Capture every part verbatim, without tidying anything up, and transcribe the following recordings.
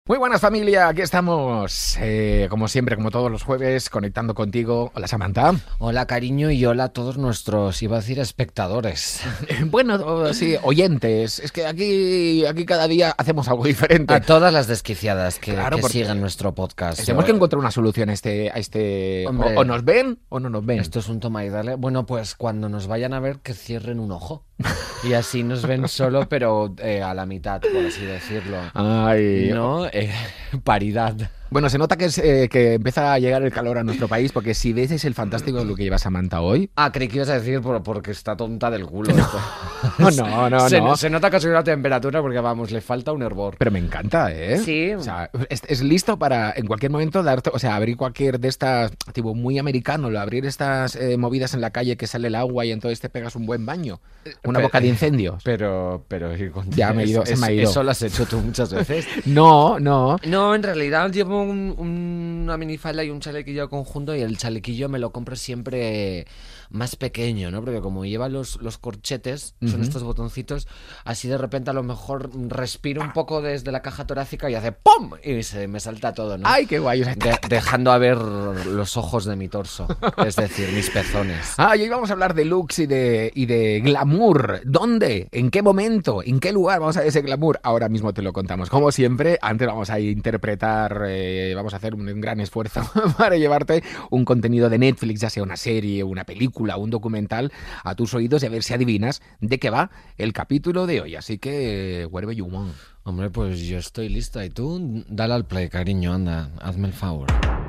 Muy buenas, familia, aquí estamos, eh, como siempre, como todos los jueves, conectando contigo. Hola, Samantha. Hola, cariño, y hola a todos nuestros, iba a decir, espectadores. Bueno, sí, oyentes. Es que aquí, aquí cada día hacemos algo diferente. A todas las desquiciadas que, Claro, que porque sigan nuestro podcast. Tenemos que encontrar una solución a este... A este Hombre, o, o nos ven o no nos ven. Esto es un toma y dale. Bueno, pues cuando nos vayan a ver, que cierren un ojo. Y así nos ven solo, pero eh, a la mitad, por así decirlo. Ay, ¿No? Eh, paridad. Bueno, se nota que, es, eh, que empieza a llegar el calor a nuestro país, porque si ves es el fantástico lo que lleva Samantha hoy. Ah, creí que ibas a decir por, porque está tonta del culo. No, no, no. se, no. se nota que ha subido la temperatura porque, vamos, le falta un hervor. Pero me encanta, ¿eh? Sí. O sea, es, es listo para en cualquier momento darte, o sea, abrir cualquier de estas, tipo muy americano, lo abrir estas eh, movidas en la calle que sale el agua y entonces te pegas un buen baño. Una Pero- boca de incendios. Pero, pero... Ya me he ido, es- se me ha ido. Eso lo has hecho tú muchas veces. No, no. No, en realidad llevo un- un- una minifalda y un chalequillo conjunto, y el chalequillo me lo compro siempre más pequeño, ¿no? Porque como lleva los, los corchetes, son Ujú. estos botoncitos, así de repente a lo mejor respiro un poco desde la caja torácica y hace ¡pum! Y se me salta todo, ¿no? Ay, qué guay. O sea, De- dejando a ver los ojos de mi torso, es decir, mis pezones. Ah, y hoy vamos a hablar de looks y de, y de glamour. ¿Dónde? ¿En qué momento? ¿En qué lugar vamos a ver ese glamour? Ahora mismo te lo contamos. Como siempre, antes vamos a interpretar, eh, vamos a hacer un, un gran esfuerzo para llevarte un contenido de Netflix, ya sea una serie, una película, un documental, a tus oídos y a ver si adivinas de qué va el capítulo de hoy. Así que, wherever you want. Hombre, pues yo estoy lista. Y tú, dale al play, cariño, anda, hazme el favor.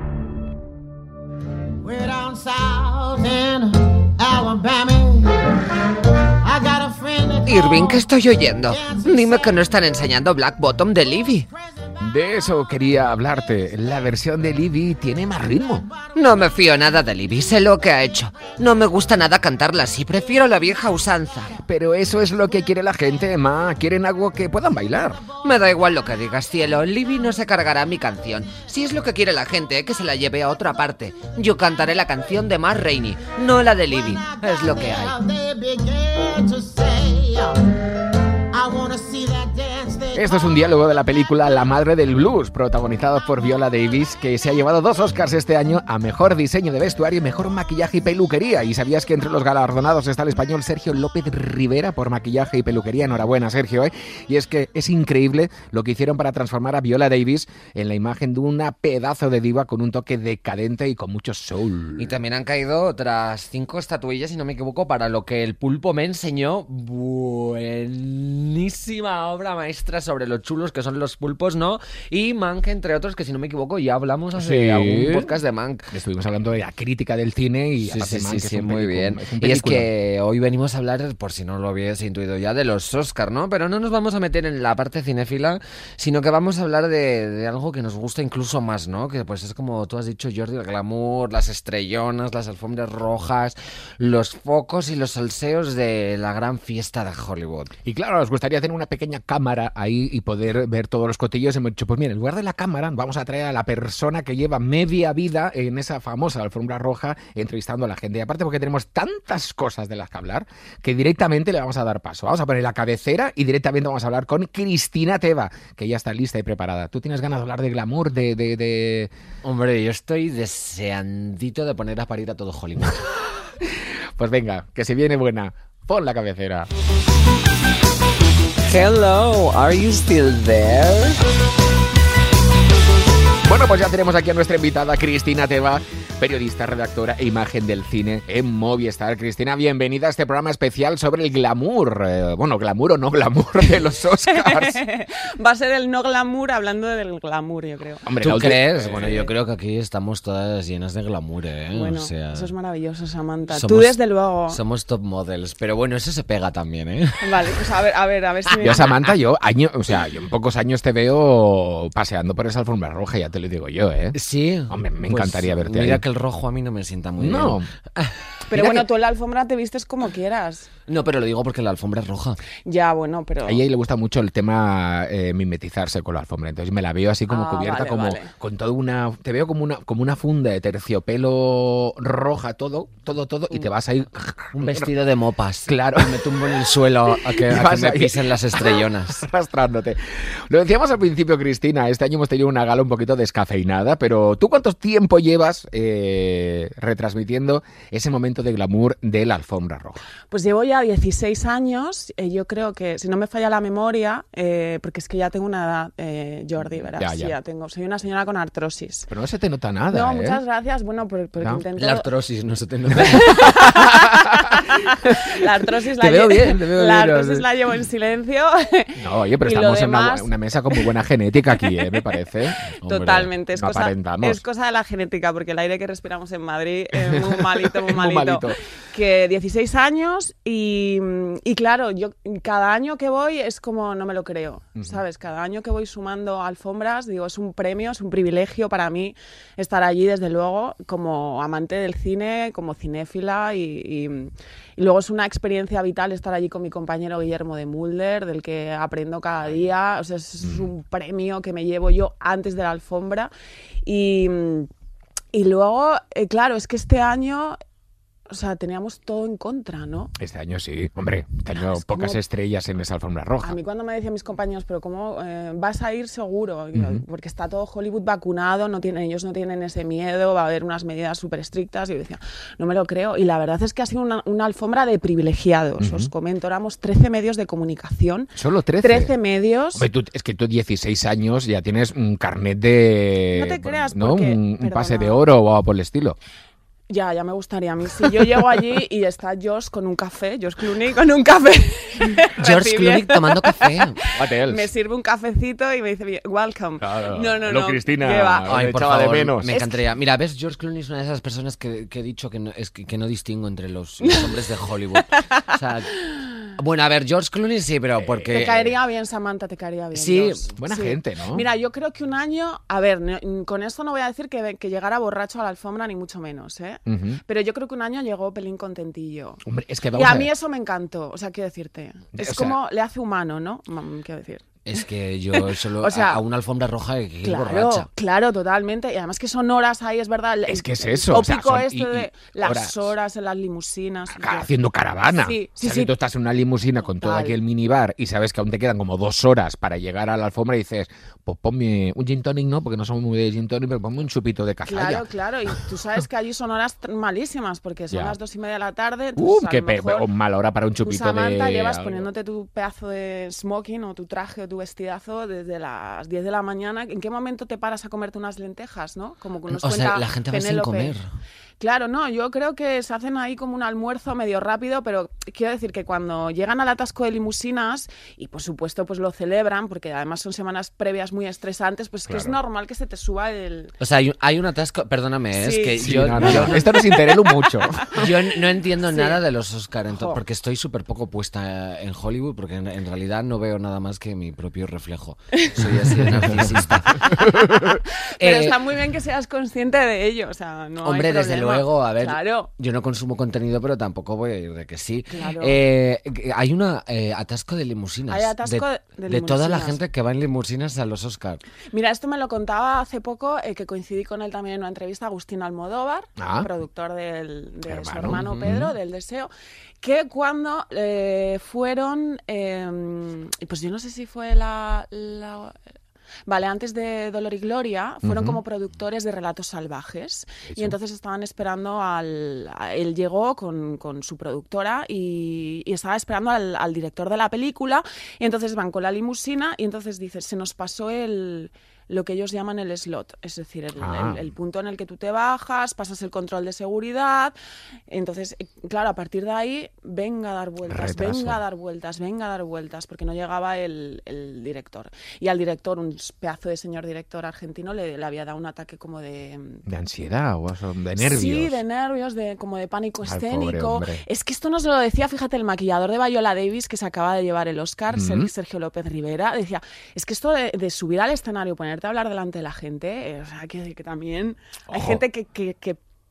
Way down south in Alabama, I got a friend that Irving, ¿qué estoy oyendo? Dime que no están enseñando Black Bottom de Livy. De eso quería hablarte. La versión de Libby tiene más ritmo. No me fío nada de Livy, sé lo que ha hecho. No me gusta nada cantarla así, prefiero la vieja usanza. Pero eso es lo que quiere la gente, ma. Quieren algo que puedan bailar. Me da igual lo que digas, cielo, Livy no se cargará mi canción. Si es lo que quiere la gente, que se la lleve a otra parte. Yo cantaré la canción de Matt Rainey, no la de Livy. Es lo que hay. they began to say, I wanna see that dance they Esto es un diálogo de la película La Madre del Blues, protagonizado por Viola Davis, que se ha llevado dos Oscars este año a Mejor Diseño de Vestuario y Mejor Maquillaje y Peluquería. ¿Y sabías que entre los galardonados está el español Sergio López Rivera por maquillaje y peluquería? Enhorabuena, Sergio, ¿eh? Y es que es increíble lo que hicieron para transformar a Viola Davis en la imagen de una pedazo de diva con un toque decadente y con mucho soul. Y también han caído otras cinco estatuillas, si no me equivoco, para lo que el pulpo me enseñó. Buenísima obra maestra sobre lo chulos que son los pulpos, ¿no? Y Mank, entre otros, que si no me equivoco ya hablamos hace Sí. algún podcast de Mank. Estuvimos hablando de la crítica del cine y Sí, hace sí, man sí, que es sí, un muy peliculón, bien. es un Y es peliculón. que hoy venimos a hablar, por si no lo habías intuido ya, de los Oscar, ¿no? Pero no nos vamos a meter en la parte cinéfila, sino que vamos a hablar de, de algo que nos gusta incluso más, ¿no? Que pues es como tú has dicho, Jordi, el glamour, las estrellonas, las alfombras rojas, los focos y los salseos de la gran fiesta de Hollywood. Y claro, nos gustaría tener una pequeña cámara ahí y poder ver todos los cotillos. Hemos dicho, pues mira, en lugar de la cámara, vamos a traer a la persona que lleva media vida en esa famosa alfombra roja entrevistando a la gente. Y aparte porque tenemos tantas cosas de las que hablar, que directamente le vamos a dar paso. Vamos a poner la cabecera y directamente vamos a hablar con Cristina Teva, que ya está lista y preparada. ¿Tú tienes ganas de hablar de glamour, de... de, de... Hombre, yo estoy deseandito de poner a parir a todo Hollywood. Pues venga, que se viene buena. Pon la cabecera. Hello, are you still there? Bueno, pues ya tenemos aquí a nuestra invitada Cristina Teva, periodista, redactora e imagen del cine en Movistar. Cristina, bienvenida a este programa especial sobre el glamour. Eh, bueno, glamour o no glamour de los Oscars. Va a ser el no glamour hablando del glamour, yo creo. Hombre, ¿Tú la ulti- crees? eh, Bueno, yo creo que aquí estamos todas llenas de glamour, ¿eh? Bueno, o sea, eso es maravilloso, Samantha. somos- Tú desde luego. Somos top models, pero bueno, eso se pega también, ¿eh? Vale, pues a ver, a ver, a ver si me... Yo, Samantha, yo, año, o sea, yo en pocos años te veo paseando por esa alfombra roja, ya te lo digo yo, ¿eh? Sí. Hombre, me Pues encantaría verte Mira ahí. que el rojo a mí no me sienta muy No. bien. Pero Mira bueno, que- tú en la alfombra te vistes como quieras. No, pero lo digo porque la alfombra es roja. Ya, bueno, pero... A ella le gusta mucho el tema eh, mimetizarse con la alfombra, entonces me la veo así como Ah, cubierta, vale, como vale. con toda una, te veo como una como una funda de terciopelo roja, todo, todo, todo, y te vas a ir Un vestido de mopas. Claro. Y me tumbo en el suelo a que, a que Vas me ahí. pisen las estrellonas. arrastrándote. Lo decíamos al principio, Cristina, este año hemos tenido una gala un poquito descafeinada, pero ¿tú cuánto tiempo llevas eh, retransmitiendo ese momento de glamour de la alfombra roja? Pues llevo ya dieciséis años, eh, yo creo que, si no me falla la memoria, eh, porque es que ya tengo una edad, eh, Jordi, verás, Ya, sí, ya. ya tengo, soy una señora con artrosis. Pero no se te nota nada, No, ¿eh? muchas gracias, bueno, por, porque No. intento... La artrosis, no se te nota. La artrosis Te la veo lle- bien, te veo la bien, artrosis sí. la llevo en silencio. No, oye, pero Y lo estamos en una, demás- una mesa con muy buena genética aquí, ¿eh? Me parece. Hombre, Totalmente, es, no cosa, aparentamos. es cosa de la genética, porque el aire que respiramos en Madrid es muy malito, muy Muy malito. malito. Que dieciséis años y, y claro, yo cada año que voy es como no me lo creo, ¿sabes? Cada año que voy sumando alfombras, digo, es un premio, es un privilegio para mí estar allí, desde luego, como amante del cine, como cinéfila y, y, y luego es una experiencia vital estar allí con mi compañero Guillermo de Mulder, del que aprendo cada día, o sea, es, es un premio que me llevo yo antes de la alfombra y, y luego, eh, claro, es que este año... O sea, teníamos todo en contra, ¿no? Este año sí, hombre, este año es pocas como- estrellas en esa alfombra roja. A mí cuando me decían mis compañeros, pero ¿cómo eh, vas a ir seguro? Y yo, Ujú. porque está todo Hollywood vacunado, no tienen, ellos no tienen ese miedo, va a haber unas medidas súper estrictas. Y yo decía, no me lo creo. Y la verdad es que ha sido una, una alfombra de privilegiados. Ujú. Os comento, éramos trece medios de comunicación. Solo trece. trece medios. Hombre, tú- es que tú dieciséis años ya tienes un carnet de... No te creas, ¿no? porque- Un, un perdona. pase de oro o algo por el estilo. Ya, ya me gustaría a mí. Si yo llego allí y está Josh con un café, Josh Clooney con un café. George recibiendo- Clooney tomando café. Me sirve un cafecito y me dice, welcome. Claro. No, no, Hello, no. Cristina. ¿qué va? Ay, Me por echaba de favor, menos. me Es encantaría. Mira, ves, George Clooney es una de esas personas que, que he dicho que no, es que, que no distingo entre los, los hombres de Hollywood. O sea, bueno, a ver, George Clooney sí, pero porque... Te caería bien, Samantha, te caería bien. Sí, Josh. buena Sí. gente, ¿no? Mira, yo creo que un año, a ver, no- con esto no voy a decir que, que llegara borracho a la alfombra, ni mucho menos, ¿eh? Ujú. Pero yo creo que un año llegó pelín contentillo. Hombre, es que Y vamos a a mí ver. eso me encantó, o sea, quiero decirte. Es O sea- como le hace humano, ¿no? Mm, Quiero decir. Es que yo solo O sea, a, a una alfombra roja hay que ir Claro, borracha. claro, totalmente. Y además que son horas ahí, es verdad. el- Es que es el eso, o sea, tópico son- este y- y de las horas. horas. en las limusinas. Acá haciendo caravana. Sí, sí, O sea, sí. si tú estás en una limusina con todo Total. aquí el minibar y sabes que aún te quedan como dos horas para llegar a la alfombra y dices, pues ponme un gin tonic, no, porque no somos muy de gin tonic, pero ponme un chupito de cazalla. Claro, claro. Y tú sabes que allí son horas tr- malísimas, porque son Ya. las dos y media de la tarde. Uh, pues, a qué lo pe- mejor o mala hora para un tú, chupito Samantha, de... llevas algo. poniéndote tu pedazo de smoking o tu traje o tu vestidazo desde las diez de la mañana. ¿En qué momento te paras a comerte unas lentejas, no? Como que nos O sea, cuenta la gente va sin Penélope. comer. Claro, no, yo creo que se hacen ahí como un almuerzo medio rápido, pero quiero decir que cuando llegan al atasco de limusinas, y por supuesto pues lo celebran, porque además son semanas previas muy estresantes, pues que es Claro. normal que se te suba el... O sea, hay, un- hay un atasco, perdóname, es Sí. que Sí, yo, no, no, yo, no. Esto nos interesa mucho. yo no entiendo Sí. nada de los Oscar, ento- Jo. porque estoy súper poco puesta en Hollywood, porque en, en realidad no veo nada más que mi propio reflejo. Soy así de narcisista. Pero Eh, está muy bien que seas consciente de ello, o sea, no hay Hombre, desde problema. luego, a ver, Claro. yo no consumo contenido, pero tampoco voy a ir de que sí. Claro. Eh, hay un atasco de limusinas. Hay atasco de, de de toda la limusinas. gente que va en limusinas a los Oscar. Mira, esto me lo contaba hace poco, eh, que coincidí con él también en una entrevista, Agustín Almodóvar, Ah. productor del, de su Hermano. hermano Ujú. Pedro, del Deseo, que cuando eh, fueron, eh, pues yo no sé si fue la... la- Vale, antes de Dolor y Gloria, fueron Ujú. como productores de Relatos Salvajes. Eso. Y entonces estaban esperando al... a- él llegó con, con su productora y, y estaba esperando al, al director de la película. Y entonces van con la limusina y entonces dice, se nos pasó el... lo que ellos llaman el slot, es decir, el, Ah. el- el punto en el que tú te bajas, pasas el control de seguridad. Entonces, eh, claro, a partir de ahí, venga a dar vueltas, Retraso. venga a dar vueltas, venga a dar vueltas, porque no llegaba el, el director. Y al director, un pedazo de señor director argentino, le, le había dado un ataque como de... De ansiedad o eso, de nervios. Sí, de nervios, de, como de pánico Ay, pobre escénico. hombre. Es que esto nos lo decía, fíjate, el maquillador de Viola Davis, que se acaba de llevar el Oscar, Ser- Ujú. Sergio López Rivera, decía, es que esto de, de subir al escenario, ponerte a hablar delante de la gente, eh, o sea, quiero decir que también hay Ojo. gente que, que, que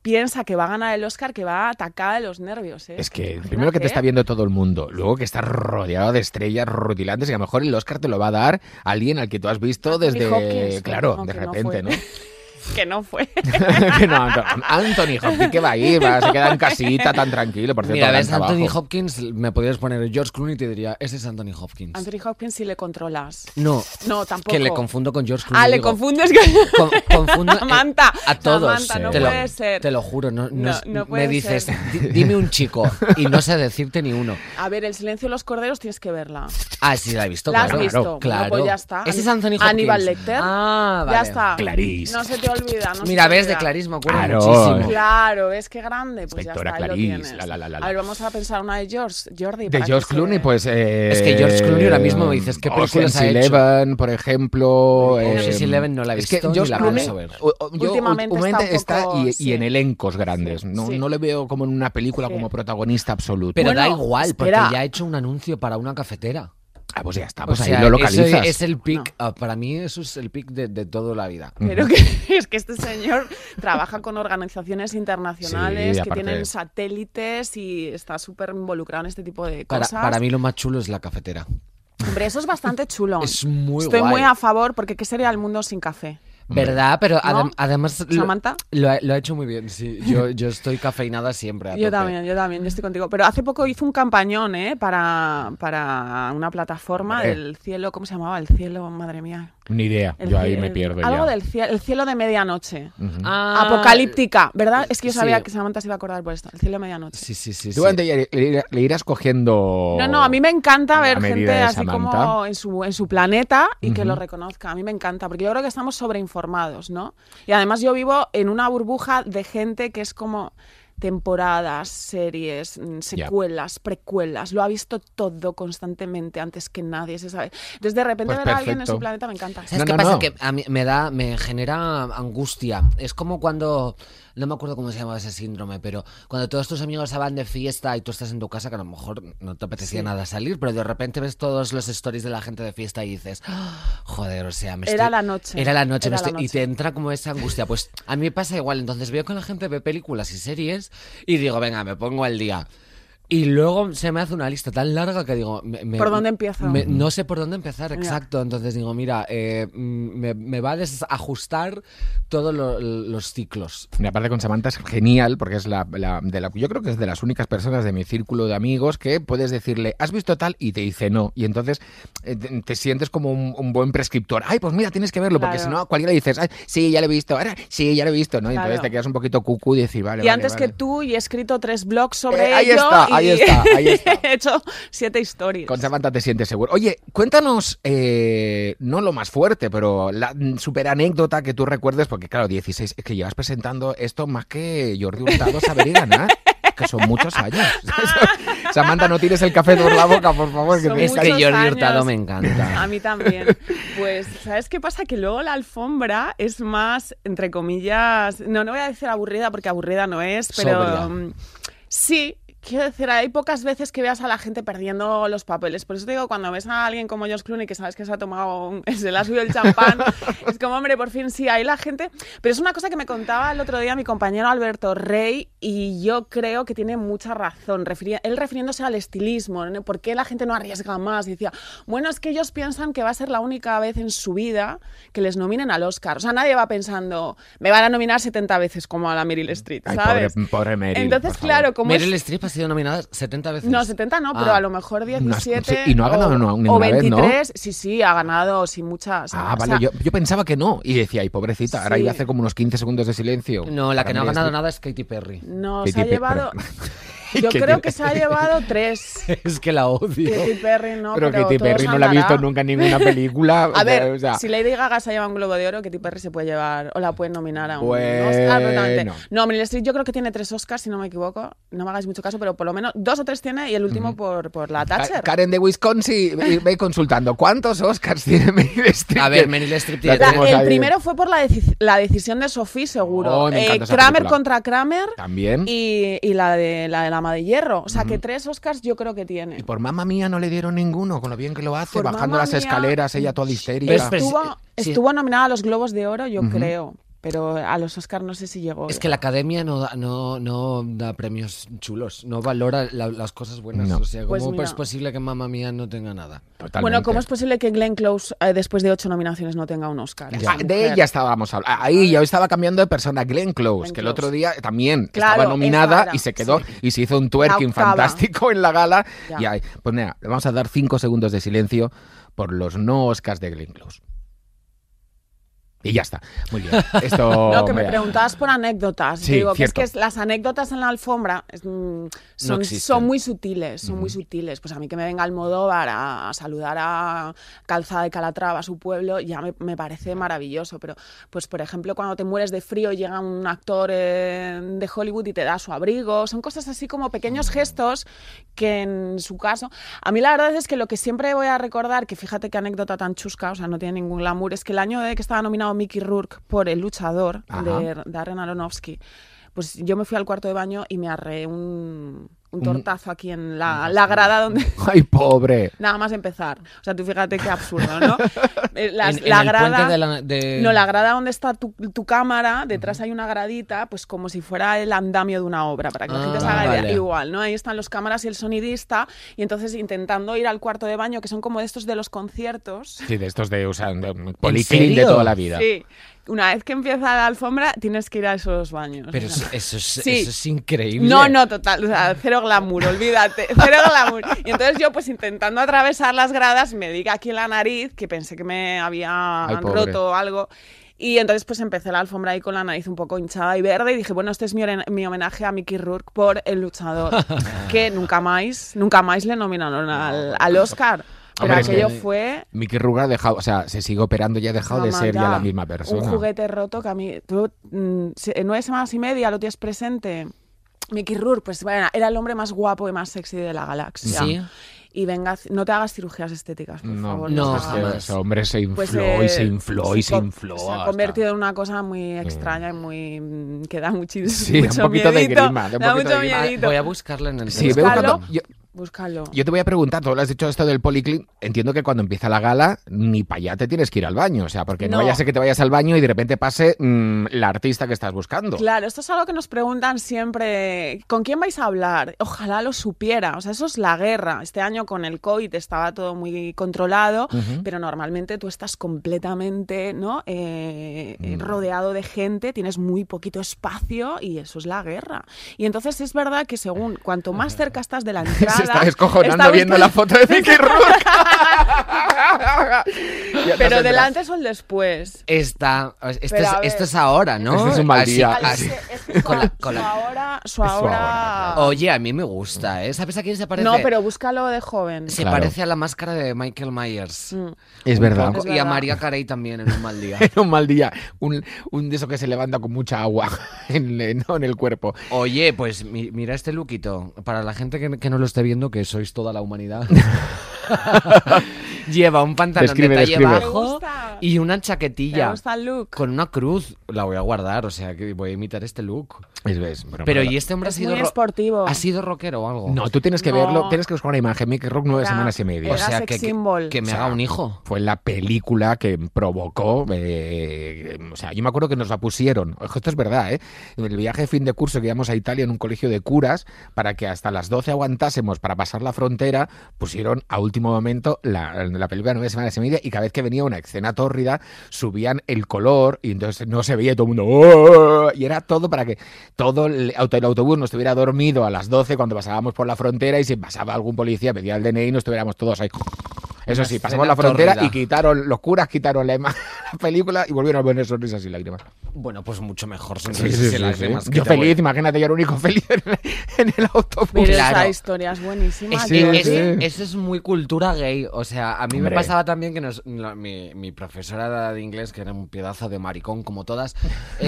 piensa que va a ganar el Oscar, que va atacada de los nervios. ¿eh? Es que Imagínate, primero que te ¿eh? está viendo todo el mundo, luego que estás rodeado de estrellas rutilantes y a lo mejor el Oscar te lo va a dar alguien al que tú has visto Anthony desde... Hopkins, claro, aunque de no repente, fue. ¿no? Que no fue. Que no, Anto- Anthony Hopkins, que va a ir, va, se queda en casita tan tranquilo, por cierto, Mira, gran ves, Anthony trabajo. Hopkins, me podrías poner George Clooney y te diría, ese es Anthony Hopkins. Anthony Hopkins sí le controlas. No, No, tampoco. que le confundo con George Clooney. Ah, le digo, confundes con... con- confundo eh, Samantha, a todos. Samantha, no te, lo, puede ser. te lo juro, no, no, No, es- no puede me dices, ser. "Di- dime un chico y no sé decirte ni uno. A ver, El silencio de los corderos tienes que verla. Ah, sí, la he visto, ¿La has claro. visto? Claro. Bueno, pues ya está. Ese es Anthony Hopkins. Aníbal Lecter. Ah, vale. Ya está. Clarice. No se te olvida. No se Mira, te ves, de olvida. Clarice me acuerdo Claro. muchísimo. Claro, ¿ves qué grande? Pues Inspectora ya está, ahí lo Clarice, tienes. la, la, la, la, la. A ver, vamos a pensar una de George, Jordi. De para George que Clooney, se- pues... Eh, Es que George Clooney ahora mismo me dices, ¿qué películas Ocean's ha hecho? Eleven, por ejemplo... Ocean's eh, Eleven no la he es que visto ni George la Clooney, pienso ver. o- o- yo Últimamente últimamente está un está, poco- y, y sí. en elencos grandes. No, Sí. no le veo como en una película Sí. como protagonista absoluto. Pero Bueno, da igual, espera. porque ya ha hecho un anuncio para una cafetera. Ah, pues ya está, O pues sea, ahí lo eso localizas. es el pick, ah, para mí eso es el pick de, de toda la vida. Pero que es que este señor trabaja con organizaciones internacionales Sí, que aparte- tienen satélites y está súper involucrado en este tipo de Para, cosas. para mí lo más chulo es la cafetera. Hombre, eso es bastante chulo. Es muy Estoy guay. muy a favor porque ¿qué sería el mundo sin café? ¿Verdad? Pero adem- ¿No? además lo, ¿Samantha? lo ha, lo ha hecho muy bien, sí. Yo, yo estoy cafeinada siempre. a Yo tope. también, yo también, yo estoy contigo. Pero hace poco hizo un campañón, ¿eh? Para, para una plataforma Hombre. del cielo, ¿cómo se llamaba? El cielo, madre mía. Ni idea, El yo ahí cie- me pierdo Algo ya. del cielo, el cielo de medianoche. Ujú. Ah, Apocalíptica, ¿verdad? Es que yo sabía sí. que Samantha se iba a acordar por esto. El cielo de medianoche. Sí, sí, sí. Tú sí. antes le, le- le irás cogiendo... No, no, a mí me encanta la ver medida gente de así Samantha. como en su, en su planeta y que Ujú. lo reconozca. A mí me encanta, porque yo creo que estamos sobreinformados, ¿no? Y además yo vivo en una burbuja de gente que es como temporadas, series, mm, Ya. secuelas, precuelas. Lo ha visto todo constantemente antes que nadie, se sabe. Entonces de repente Pues ver a alguien en perfecto. su planeta me encanta. ¿Sabes No, qué no, pasa? no. Que a mí me da, me genera angustia. Es como cuando, no me acuerdo cómo se llamaba ese síndrome, pero cuando todos tus amigos se van de fiesta y tú estás en tu casa, que a lo mejor no te apetecía Sí. nada salir, pero de repente ves todos los stories de la gente de fiesta y dices, "Ah, joder, o sea, me Era estoy- la noche. Era la noche, Era me la estoy- y noche. te entra como esa angustia. Pues a mí me pasa igual, entonces veo que la gente ve películas y series y digo, venga, me pongo al día. Y luego se me hace una lista tan larga que digo... me- me- ¿Por dónde empiezo? me- no sé por dónde empezar, Ya. exacto. Entonces digo, mira, eh, mm, me, me va a desajustar todos lo- los ciclos. Y aparte con Samantha es genial porque es la, la- de la, yo creo que es de las únicas personas de mi círculo de amigos que puedes decirle, ¿has visto tal? Y te dice no. Y entonces eh, te, te sientes como un, un buen prescriptor. Ay, pues mira, tienes que verlo, porque Claro. si no, a cualquiera le dices, "Ay, sí, ya lo he visto, ahora sí, ya lo he visto, ¿no? Y entonces Claro. te quedas un poquito cucú y decir, vale, Y vale, antes vale". que tú, y he escrito tres blogs sobre Eh, ahí ello. está, y ahí está, ahí está. he hecho siete historias. Con Samantha te sientes seguro. Oye, cuéntanos, eh, no lo más fuerte, pero la mm, super anécdota que tú recuerdes, porque claro, dieciséis, es que llevas presentando esto más que Jordi Hurtado saber y ganar, que son muchos años. Samantha, no tires el café por la boca, por favor. Que Son te- Es que muchos Jordi años. Hurtado me encanta. A mí también. Pues, ¿sabes qué pasa? Que luego la alfombra es más, entre comillas, no, no voy a decir aburrida porque aburrida no es, pero Sobria. mm, sí. Quiero decir, hay pocas veces que veas a la gente perdiendo los papeles. Por eso te digo, cuando ves a alguien como George Clooney, que sabes que se ha tomado, un- se le ha subido el champán, es como, hombre, por fin sí, ahí la gente... Pero es una cosa que me contaba el otro día mi compañero Alberto Rey y yo creo que tiene mucha razón. Referi- él refiriéndose al estilismo, ¿no? ¿Por qué la gente no arriesga más? Y decía, bueno, es que ellos piensan que va a ser la única vez en su vida que les nominen al Oscar. O sea, nadie va pensando, me van a nominar setenta veces como a la Meryl Streep, Ay, ¿sabes? pobre, pobre Meryl, Entonces, por favor. claro, como es... Meryl Streep ha sido nominada setenta veces. No, setenta no, pero Ah. a lo mejor diecisiete. sí, y no ha ganado o, no, o ninguna vez, ¿no? veintitrés. Sí, sí, ha ganado, sí, muchas. Ah, o vale, sea, yo, yo pensaba que no. Y decía, ay, pobrecita, ahora Sí. iba a hacer como unos quince segundos de silencio. No, la para que no ha Meryl ganado Streep. nada es Katy Perry. No, Katy se ha Perry. llevado. Yo Katy- creo que se ha llevado tres. Es que la odio. Katy Perry no, pero pero, Katy todos Perry no la he andará. visto nunca en ninguna película. A ver, o sea, si Lady Gaga se lleva un Globo de Oro, Katy Perry se puede llevar o la pueden nominar a un Bueno. Oscar. perfectamente. No, Meryl Streep yo creo que tiene tres Oscars, si no me equivoco. No me hagáis mucho caso, pero por lo menos dos o tres tiene y el último por, por la Ka- Thatcher. Karen de Wisconsin, ve- ve consultando. ¿Cuántos Oscars tiene Meryl Streep? A ver, Meryl Streep La tiene... tenemos el ahí. primero fue por la, deci- la decisión de Sophie, seguro. Oh, me encanta Eh, esa Kramer película. contra Kramer También. y, y la de la de la Ama de Hierro. O sea, que tres Oscars yo creo que tiene. Y por mamá mía no le dieron ninguno, con lo bien que lo hace, Por bajando Mamma las Mía, escaleras, ella toda histérica. ¿Ves? Pero Estuvo, sí, sí. estuvo nominada a los Globos de Oro, yo creo. pero a los Oscars no sé si llegó. Es que la academia no da, no, no da premios chulos, no valora la, las cosas buenas. No. O sea, ¿cómo Pues mira. es posible que Mamma Mía no tenga nada? Totalmente. Bueno, ¿cómo es posible que Glenn Close, eh, después de ocho nominaciones, no tenga un Oscar? Ah, Esa de mujer. ella estábamos hablando. Ahí yo estaba cambiando de persona. Glenn Close, Glenn que el Close. otro día también Claro, estaba nominada esa era, y se quedó sí. y se hizo un twerking La octava. fantástico en la gala. Ya. Y ahí, pues mira, le vamos a dar cinco segundos de silencio por los no Oscars de Glenn Close. Y ya está. Muy bien. Esto. No, que me mira, preguntabas por anécdotas. Sí, Digo, que es cierto. que es- las anécdotas en la alfombra es, mm, son, existen. son muy sutiles, son muy sutiles. Pues a mí que me venga Almodóvar a, a saludar a Calzada de Calatrava, a su pueblo, ya me, me parece maravilloso. Pero, pues por ejemplo, cuando te mueres de frío y llega un actor eh, de Hollywood y te da su abrigo, son cosas así como pequeños gestos que en su caso... A mí la verdad es que lo que siempre voy a recordar, que fíjate qué anécdota tan chusca, o sea, no tiene ningún glamour, es que el año de que estaba nominado Mickey Rourke por El luchador Ajá. de Darren Aronofsky, pues yo me fui al cuarto de baño y me arreé un, un tortazo aquí en la, la grada donde... Ay, pobre. Nada más empezar. O sea, tú fíjate qué absurdo, ¿no? Eh, las- En- en la el grada... puente de la- de- No, la grada donde está tu, tu cámara, detrás hay una gradita, pues como si fuera el andamio de una obra, para que la Ah, gente se haga idea. vale. Igual, ¿no? Ahí están los cámaras y el sonidista, y entonces intentando ir al cuarto de baño, que son como estos de los conciertos. Sí, de estos de usar policlín de serio? toda la vida. Sí. Una vez que empieza la alfombra, tienes que ir a esos baños. Pero O sea, eso, eso es, Sí. eso es increíble. no, no, total, o sea, cero glamour, olvídate, cero glamour. Y entonces yo, pues intentando atravesar las gradas, me di aquí en la nariz, que pensé que me había Ay, pobre. roto algo. Y entonces pues empecé la alfombra ahí con la nariz un poco hinchada y verde y dije, bueno, este es mi, oren- mi homenaje a Mickey Rourke por El luchador, que nunca más, nunca más le nominaron al, al Oscar. Pero Hombre, es aquello que- fue... Mickey Rourke ha dejado, o sea, se sigue operando y ha dejado de Mamá, ser ya ya, la misma persona. Un juguete roto que a mí... Tú, mm, se- en nueve semanas y media lo tienes presente. Mickey Rourke, pues bueno, era el hombre más guapo y más sexy de la galaxia. Sí. Y venga, no te hagas cirugías estéticas, por No, favor. no, te hagas. jamás. Ese hombre se infló Pues, y eh, se infló y se con- infló. Se ha hasta- convertido en una cosa muy extraña y muy... mm, que da muchis- Sí, un mucho poquito de miedito. grima, de un Da poquito mucho de grima. miedito. Voy a buscarla en el Sí, texto. veo Búscalo. cuando- yo, Búscalo. yo te voy a preguntar, tú lo has dicho esto del policlín, entiendo que cuando empieza la gala ni para allá te tienes que ir al baño, o sea, porque no, No. vaya a ser que te vayas al baño y de repente pase mm, la artista que estás buscando. Claro, esto es algo que nos preguntan siempre, ¿con quién vais a hablar? Ojalá lo supiera, o sea, eso es la guerra. Este año con el COVID estaba todo muy controlado, pero normalmente tú estás completamente, ¿no? Eh, eh, rodeado de gente, tienes muy poquito espacio y eso es la guerra. Y entonces es verdad que según cuanto más cerca estás de la entrada... Se está descojonando está viendo buscando- la foto de Mickey Rourke. Ya te Pero has del enterado. antes o el después. Esta, esto, Pero, es, a ver. esto es ahora, ¿no? Este es un mal Así- día. Al- así- es que su, con la- con su la- ahora, su su ahora, ahora... claro. Oye, a mí me gusta, ¿eh? ¿Sabes a quién se parece? No, pero búscalo de joven. Se Claro. parece a la máscara de Michael Myers. Mm. Es Un verdad. poco. Es Y a verdad. María Carey también en un mal día. Era un mal día, un, un de eso que se levanta con mucha agua en, en- no, en el cuerpo. Oye, pues mi- mira este lookito. Para la gente que, que no lo esté viendo, que sois toda la humanidad. Lleva un pantalón Describe, de talle describe. Me bajo gusta. y una ¿Te chaquetilla gusta el look? con una cruz. La voy a guardar, o sea que voy a imitar este look. Es, ves, bueno, Pero pero- ¿y este hombre ha Es sido muy ro- esportivo. ¿Ha sido rockero o algo? No, tú tienes que No. verlo, tienes que buscar una imagen. Mickey Rourke nueve Era- semanas y media. O Era sea, sex que, que, symbol. que me O sea, haga un hijo. Fue la película que provocó, eh, o sea, yo me acuerdo que nos la pusieron, ojo, esto es verdad, ¿eh? En el viaje de fin de curso que íbamos a Italia en un colegio de curas, para que hasta las doce aguantásemos para pasar la frontera, pusieron a último momento la, la película Nueve semanas y media, y cada vez que venía una escena tórrida, subían el color, y entonces no se veía y todo el mundo, ¡oh! Y era todo para que todo el, auto, el autobús no estuviera dormido a las doce cuando pasábamos por la frontera, y si pasaba algún policía, pedía el D N I y no estuviéramos todos ahí. Eso Una sí, pasamos la escena frontera tórrida. y quitaron, los curas quitaron la, ima- la película y volvieron a poner sonrisas y lágrimas. Bueno, pues mucho mejor. sin Sí, risas sí, y sí, lágrimas sí. que Yo te feliz, voy- imagínate, yo era el único feliz en el, en el autobús. Pero Claro. esa historia es buenísima. Es Sí, que tío. es- sí. eso es muy cultura gay. O sea, a mí Hombre. me pasaba también que nos- la- mi, mi profesora de inglés, que era un pedazo de maricón como todas, eh,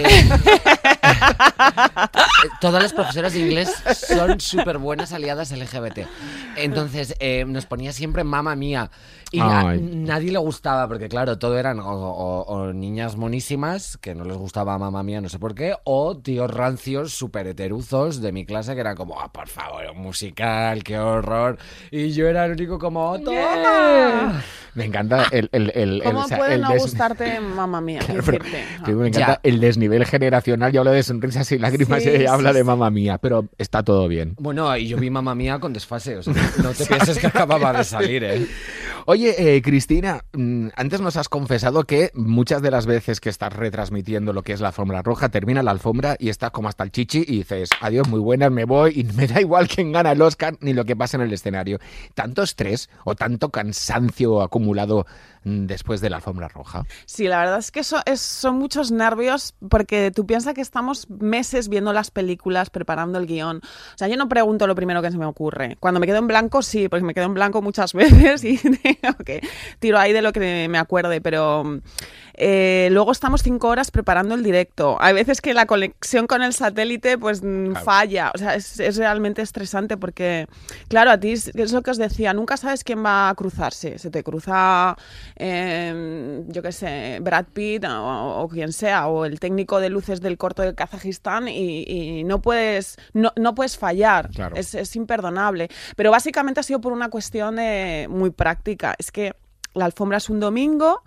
todas las profesoras de inglés son súper buenas aliadas L G B T. Entonces eh, nos ponía siempre mamá mía. Y a Ay. nadie le gustaba, porque claro, todo eran o, o- o niñas monísimas, que no les gustaba mamá mía, no sé por qué, o tíos rancios, súper heteruzos de mi clase, que eran como, ah, por favor, un musical, qué horror. Y yo era el único como, ¡toma! Me encanta el... el, el, ¿Cómo el, puede el no des... gustarte Mamma Mía? Claro, Quiero pero, decirte. pero me encanta Ya. el desnivel generacional. Yo hablo de sonrisas y lágrimas Sí, y ella sí, habla de sí. Mamma Mía, pero está todo bien. Bueno, y yo vi Mamma Mía con desfase, o sea, no te pienses que acababa de salir, ¿eh? Oye, eh, Cristina, mm, antes nos has confesado que muchas de las veces que estás retransmitiendo lo que es la alfombra roja, termina la alfombra y estás como hasta el chichi y dices, adiós, muy buenas, me voy y me da igual quién gana el Oscar ni lo que pasa en el escenario. ¿Tanto estrés o tanto cansancio acumulado mm, después de la alfombra roja? Sí, la verdad es que eso es, son muchos nervios porque tú piensas que estamos meses viendo las películas, preparando el guión. O sea, yo no pregunto lo primero que se me ocurre. Cuando me quedo en blanco, sí, porque me quedo en blanco muchas veces y tengo que tiro ahí de lo que me acuerde, pero eh, luego estamos cinco horas preparando el directo. Hay veces que la conexión con el satélite pues claro. falla. O sea, es, es realmente estresante porque, claro, a ti es, es lo que os decía, nunca sabes quién va a cruzarse. Se te cruza, eh, yo qué sé, Brad Pitt o, o quien sea, o el técnico de luces del corto de Kazajistán y, y no puedes no, no puedes fallar. Claro. Es, es imperdonable. Pero básicamente ha sido por una cuestión de, muy práctica. Es que la alfombra es un domingo,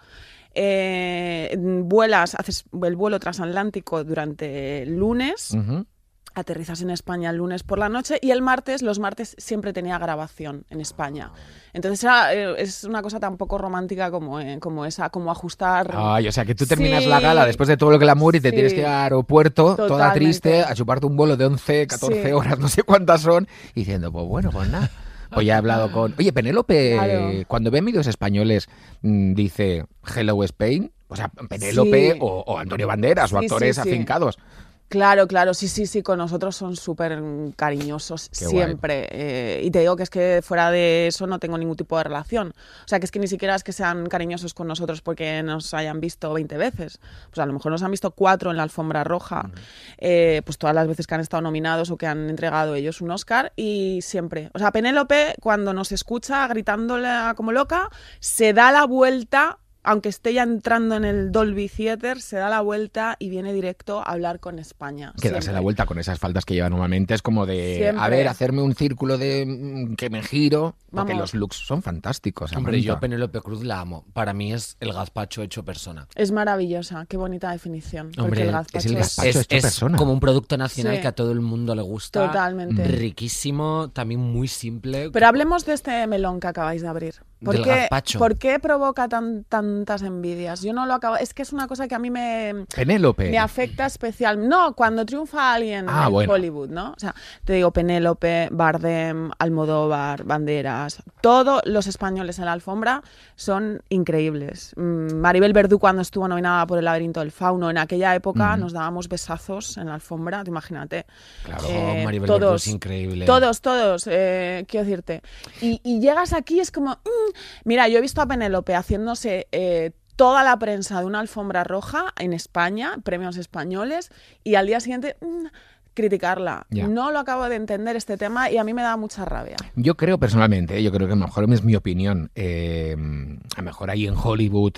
eh, vuelas, haces el vuelo transatlántico durante el lunes, uh-huh. aterrizas en España el lunes por la noche y el martes, los martes siempre tenía grabación en España. Entonces era, es una cosa tan poco romántica como, eh, como esa, como ajustar... Ay, o sea, que tú terminas sí, la gala después de todo lo que glamour y te sí, tienes que ir al aeropuerto, totalmente. Toda triste, a chuparte un vuelo de once, catorce sí. horas, no sé cuántas son, y diciendo, pues bueno, pues nada. Pues ya he hablado con... Oye, Penélope, claro. cuando ven vídeos españoles, mmm, dice Hello Spain, o sea, Penélope sí. o, o Antonio Banderas sí, o actores sí, sí. afincados. Claro, claro, sí, sí, sí, con nosotros son súper cariñosos Qué siempre. Eh, y te digo que es que fuera de eso no tengo ningún tipo de relación. O sea, que es que ni siquiera es que sean cariñosos con nosotros porque nos hayan visto veinte veces. Pues a lo mejor nos han visto cuatro en la alfombra roja, uh-huh. eh, pues todas las veces que han estado nominados o que han entregado ellos un Oscar y siempre. O sea, Penélope, cuando nos escucha gritándole como loca, se da la vuelta... Aunque esté ya entrando en el Dolby Theater, se da la vuelta y viene directo a hablar con España. Que darse la vuelta con esas faldas que lleva normalmente es como de, siempre. A ver, hacerme un círculo de que me giro, porque Vamos. Los looks son fantásticos. Hombre, Amanda. Yo Penélope Cruz la amo. Para mí es el gazpacho hecho persona. Es maravillosa, qué bonita definición. Hombre, el gazpacho es el gazpacho es, hecho es persona. Como un producto nacional sí. que a todo el mundo le gusta. Totalmente. Riquísimo, también muy simple. Pero hablemos de este melón que acabáis de abrir. ¿Por, Del qué, gazpacho. ¿por qué provoca tan, tantas envidias? Yo no lo acabo... Es que es una cosa que a mí me... Penélope. Me afecta especial. No, cuando triunfa alguien ah, en bueno. Hollywood, ¿no? O sea, te digo, Penélope, Bardem, Almodóvar, Banderas... Todos los españoles en la alfombra son increíbles. Maribel Verdú, cuando estuvo nominada por El laberinto del fauno, en aquella época mm. nos dábamos besazos en la alfombra, te imagínate. Claro, eh, Maribel todos, Verdú es increíble. Todos, todos, eh, quiero decirte. Y, y llegas aquí, es como... Mm, mira, yo he visto a Penélope haciéndose... Eh, toda la prensa de una alfombra roja en España, premios españoles, y al día siguiente mmm, criticarla. Ya. No lo acabo de entender este tema y a mí me da mucha rabia. Yo creo personalmente, yo creo que a lo mejor es mi opinión, eh, a lo mejor ahí en Hollywood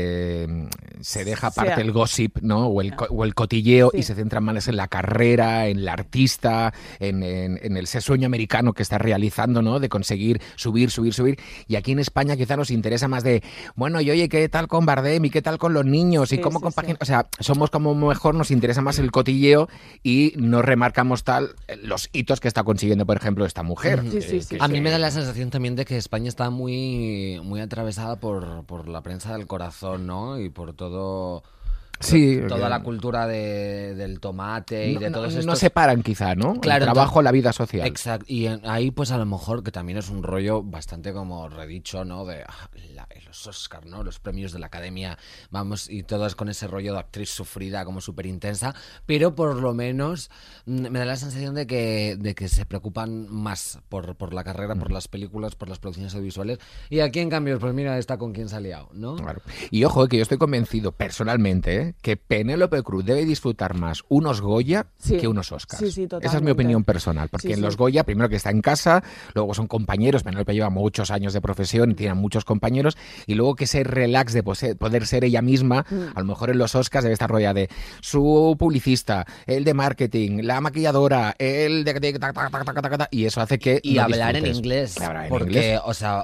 eh, se deja aparte sí. el gossip, ¿no? O el, yeah. o el cotilleo sí. y se centran más en la carrera, en la artista, en, en, en ese sueño americano que está realizando, ¿no? De conseguir subir, subir, subir. Y aquí en España quizá nos interesa más de, bueno, y oye, ¿qué tal con Bardem? ¿Y qué tal con los niños? ¿Y sí, cómo sí, compaginan? Sí. O sea, somos como mejor, nos interesa más el cotilleo y no remarcamos tal los hitos que está consiguiendo, por ejemplo, esta mujer. Sí, sí, sí, eh, a mí me da la sensación también de que España está muy, muy atravesada por, por la prensa del corazón, ¿no? Y por todo... Sí, toda la cultura de, del tomate y no, de todos no, estos... No separan quizá, ¿no? Claro, el trabajo, entonces, la vida social. Exacto. Y en, ahí pues a lo mejor que también es un rollo bastante como redicho, ¿no? De ah, la, los Oscar, ¿no? Los premios de la Academia, vamos, y todo es con ese rollo de actriz sufrida como súper intensa, pero por lo menos me da la sensación de que, de que se preocupan más por, por la carrera, mm. por las películas, por las producciones audiovisuales. Y aquí en cambio, pues mira, está con quién se ha liado, ¿no? Claro. Y ojo, que yo estoy convencido personalmente, ¿eh? que Penélope Cruz debe disfrutar más unos Goya sí. que unos Oscars. Sí, sí, esa es mi opinión personal, porque sí, en sí. los Goya, primero que está en casa, luego son compañeros, Penélope lleva muchos años de profesión y tiene muchos compañeros, y luego que ese relax de poder ser ella misma, mm. a lo mejor en los Oscars debe estar rodeada de su publicista, el de marketing, la maquilladora, el de... y eso hace que... Y no hablar disfrutes. en inglés, hablar en porque, inglés. o sea...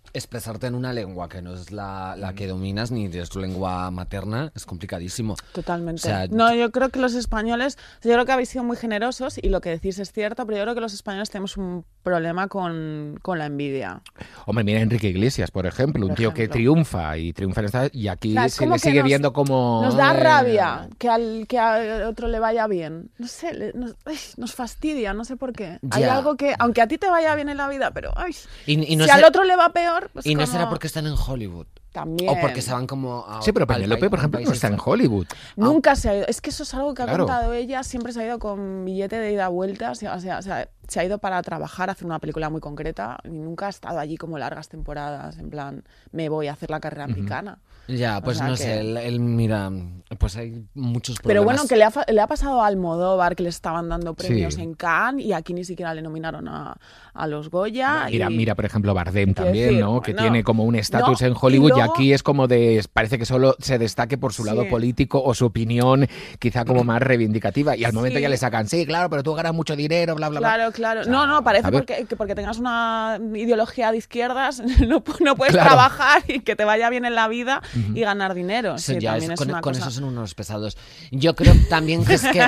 expresarte en una lengua que no es la, la que dominas ni es tu lengua materna es complicadísimo. Totalmente. O sea, no, yo creo que los españoles, yo creo que habéis sido muy generosos y lo que decís es cierto, pero yo creo que los españoles tenemos un problema con, con la envidia. Hombre, mira Enrique Iglesias, por ejemplo, un Por tío ejemplo. que triunfa y triunfa en esta y aquí O sea, es se como le que sigue nos- viendo como... Nos da eh, rabia que al que a otro le vaya bien. No sé, le- nos, ay, nos fastidia, no sé por qué. Hay Ya. algo que, aunque a ti te vaya bien en la vida, pero ay, Y, y no si sé- al otro le va peor, pues y no como- será porque están en Hollywood. También. O porque se van como a, Sí, pero al Penélope, país- por a ejemplo, no países está en fuera. Hollywood. Nunca se ha ido. Es que eso es algo que ha Claro. contado ella. Siempre se ha ido con billete de ida y vuelta. O sea, o sea, o sea, se ha ido para trabajar, hacer una película muy concreta y nunca ha estado allí como largas temporadas. En plan, me voy a hacer la carrera americana. Ya, pues O sea no que- sé, él, él mira, pues hay muchos Pero problemas. bueno, que le ha, fa- le ha pasado a Almodóvar, que le estaban dando premios Sí. en Cannes y aquí ni siquiera le nominaron a, a los Goya. Mira, y- mira, por ejemplo, Bardem Quiero también, decir, ¿no? Que bueno, tiene como un estatus no, en y Hollywood y, luego- aquí es como de... Parece que solo se destaque por su lado Sí. político o su opinión quizá como más reivindicativa. Y al momento Sí. ya le sacan, sí, claro, pero tú ganas mucho dinero, bla, bla, bla. Claro, claro. O sea, No, no, parece a ver. porque, que porque tengas una ideología de izquierdas, no, pu- no puedes Claro. trabajar y que te vaya bien en la vida y ganar dinero. Eso Sí, ya también es- es con, una con cosa- eso son unos pesados. Yo creo también que es que...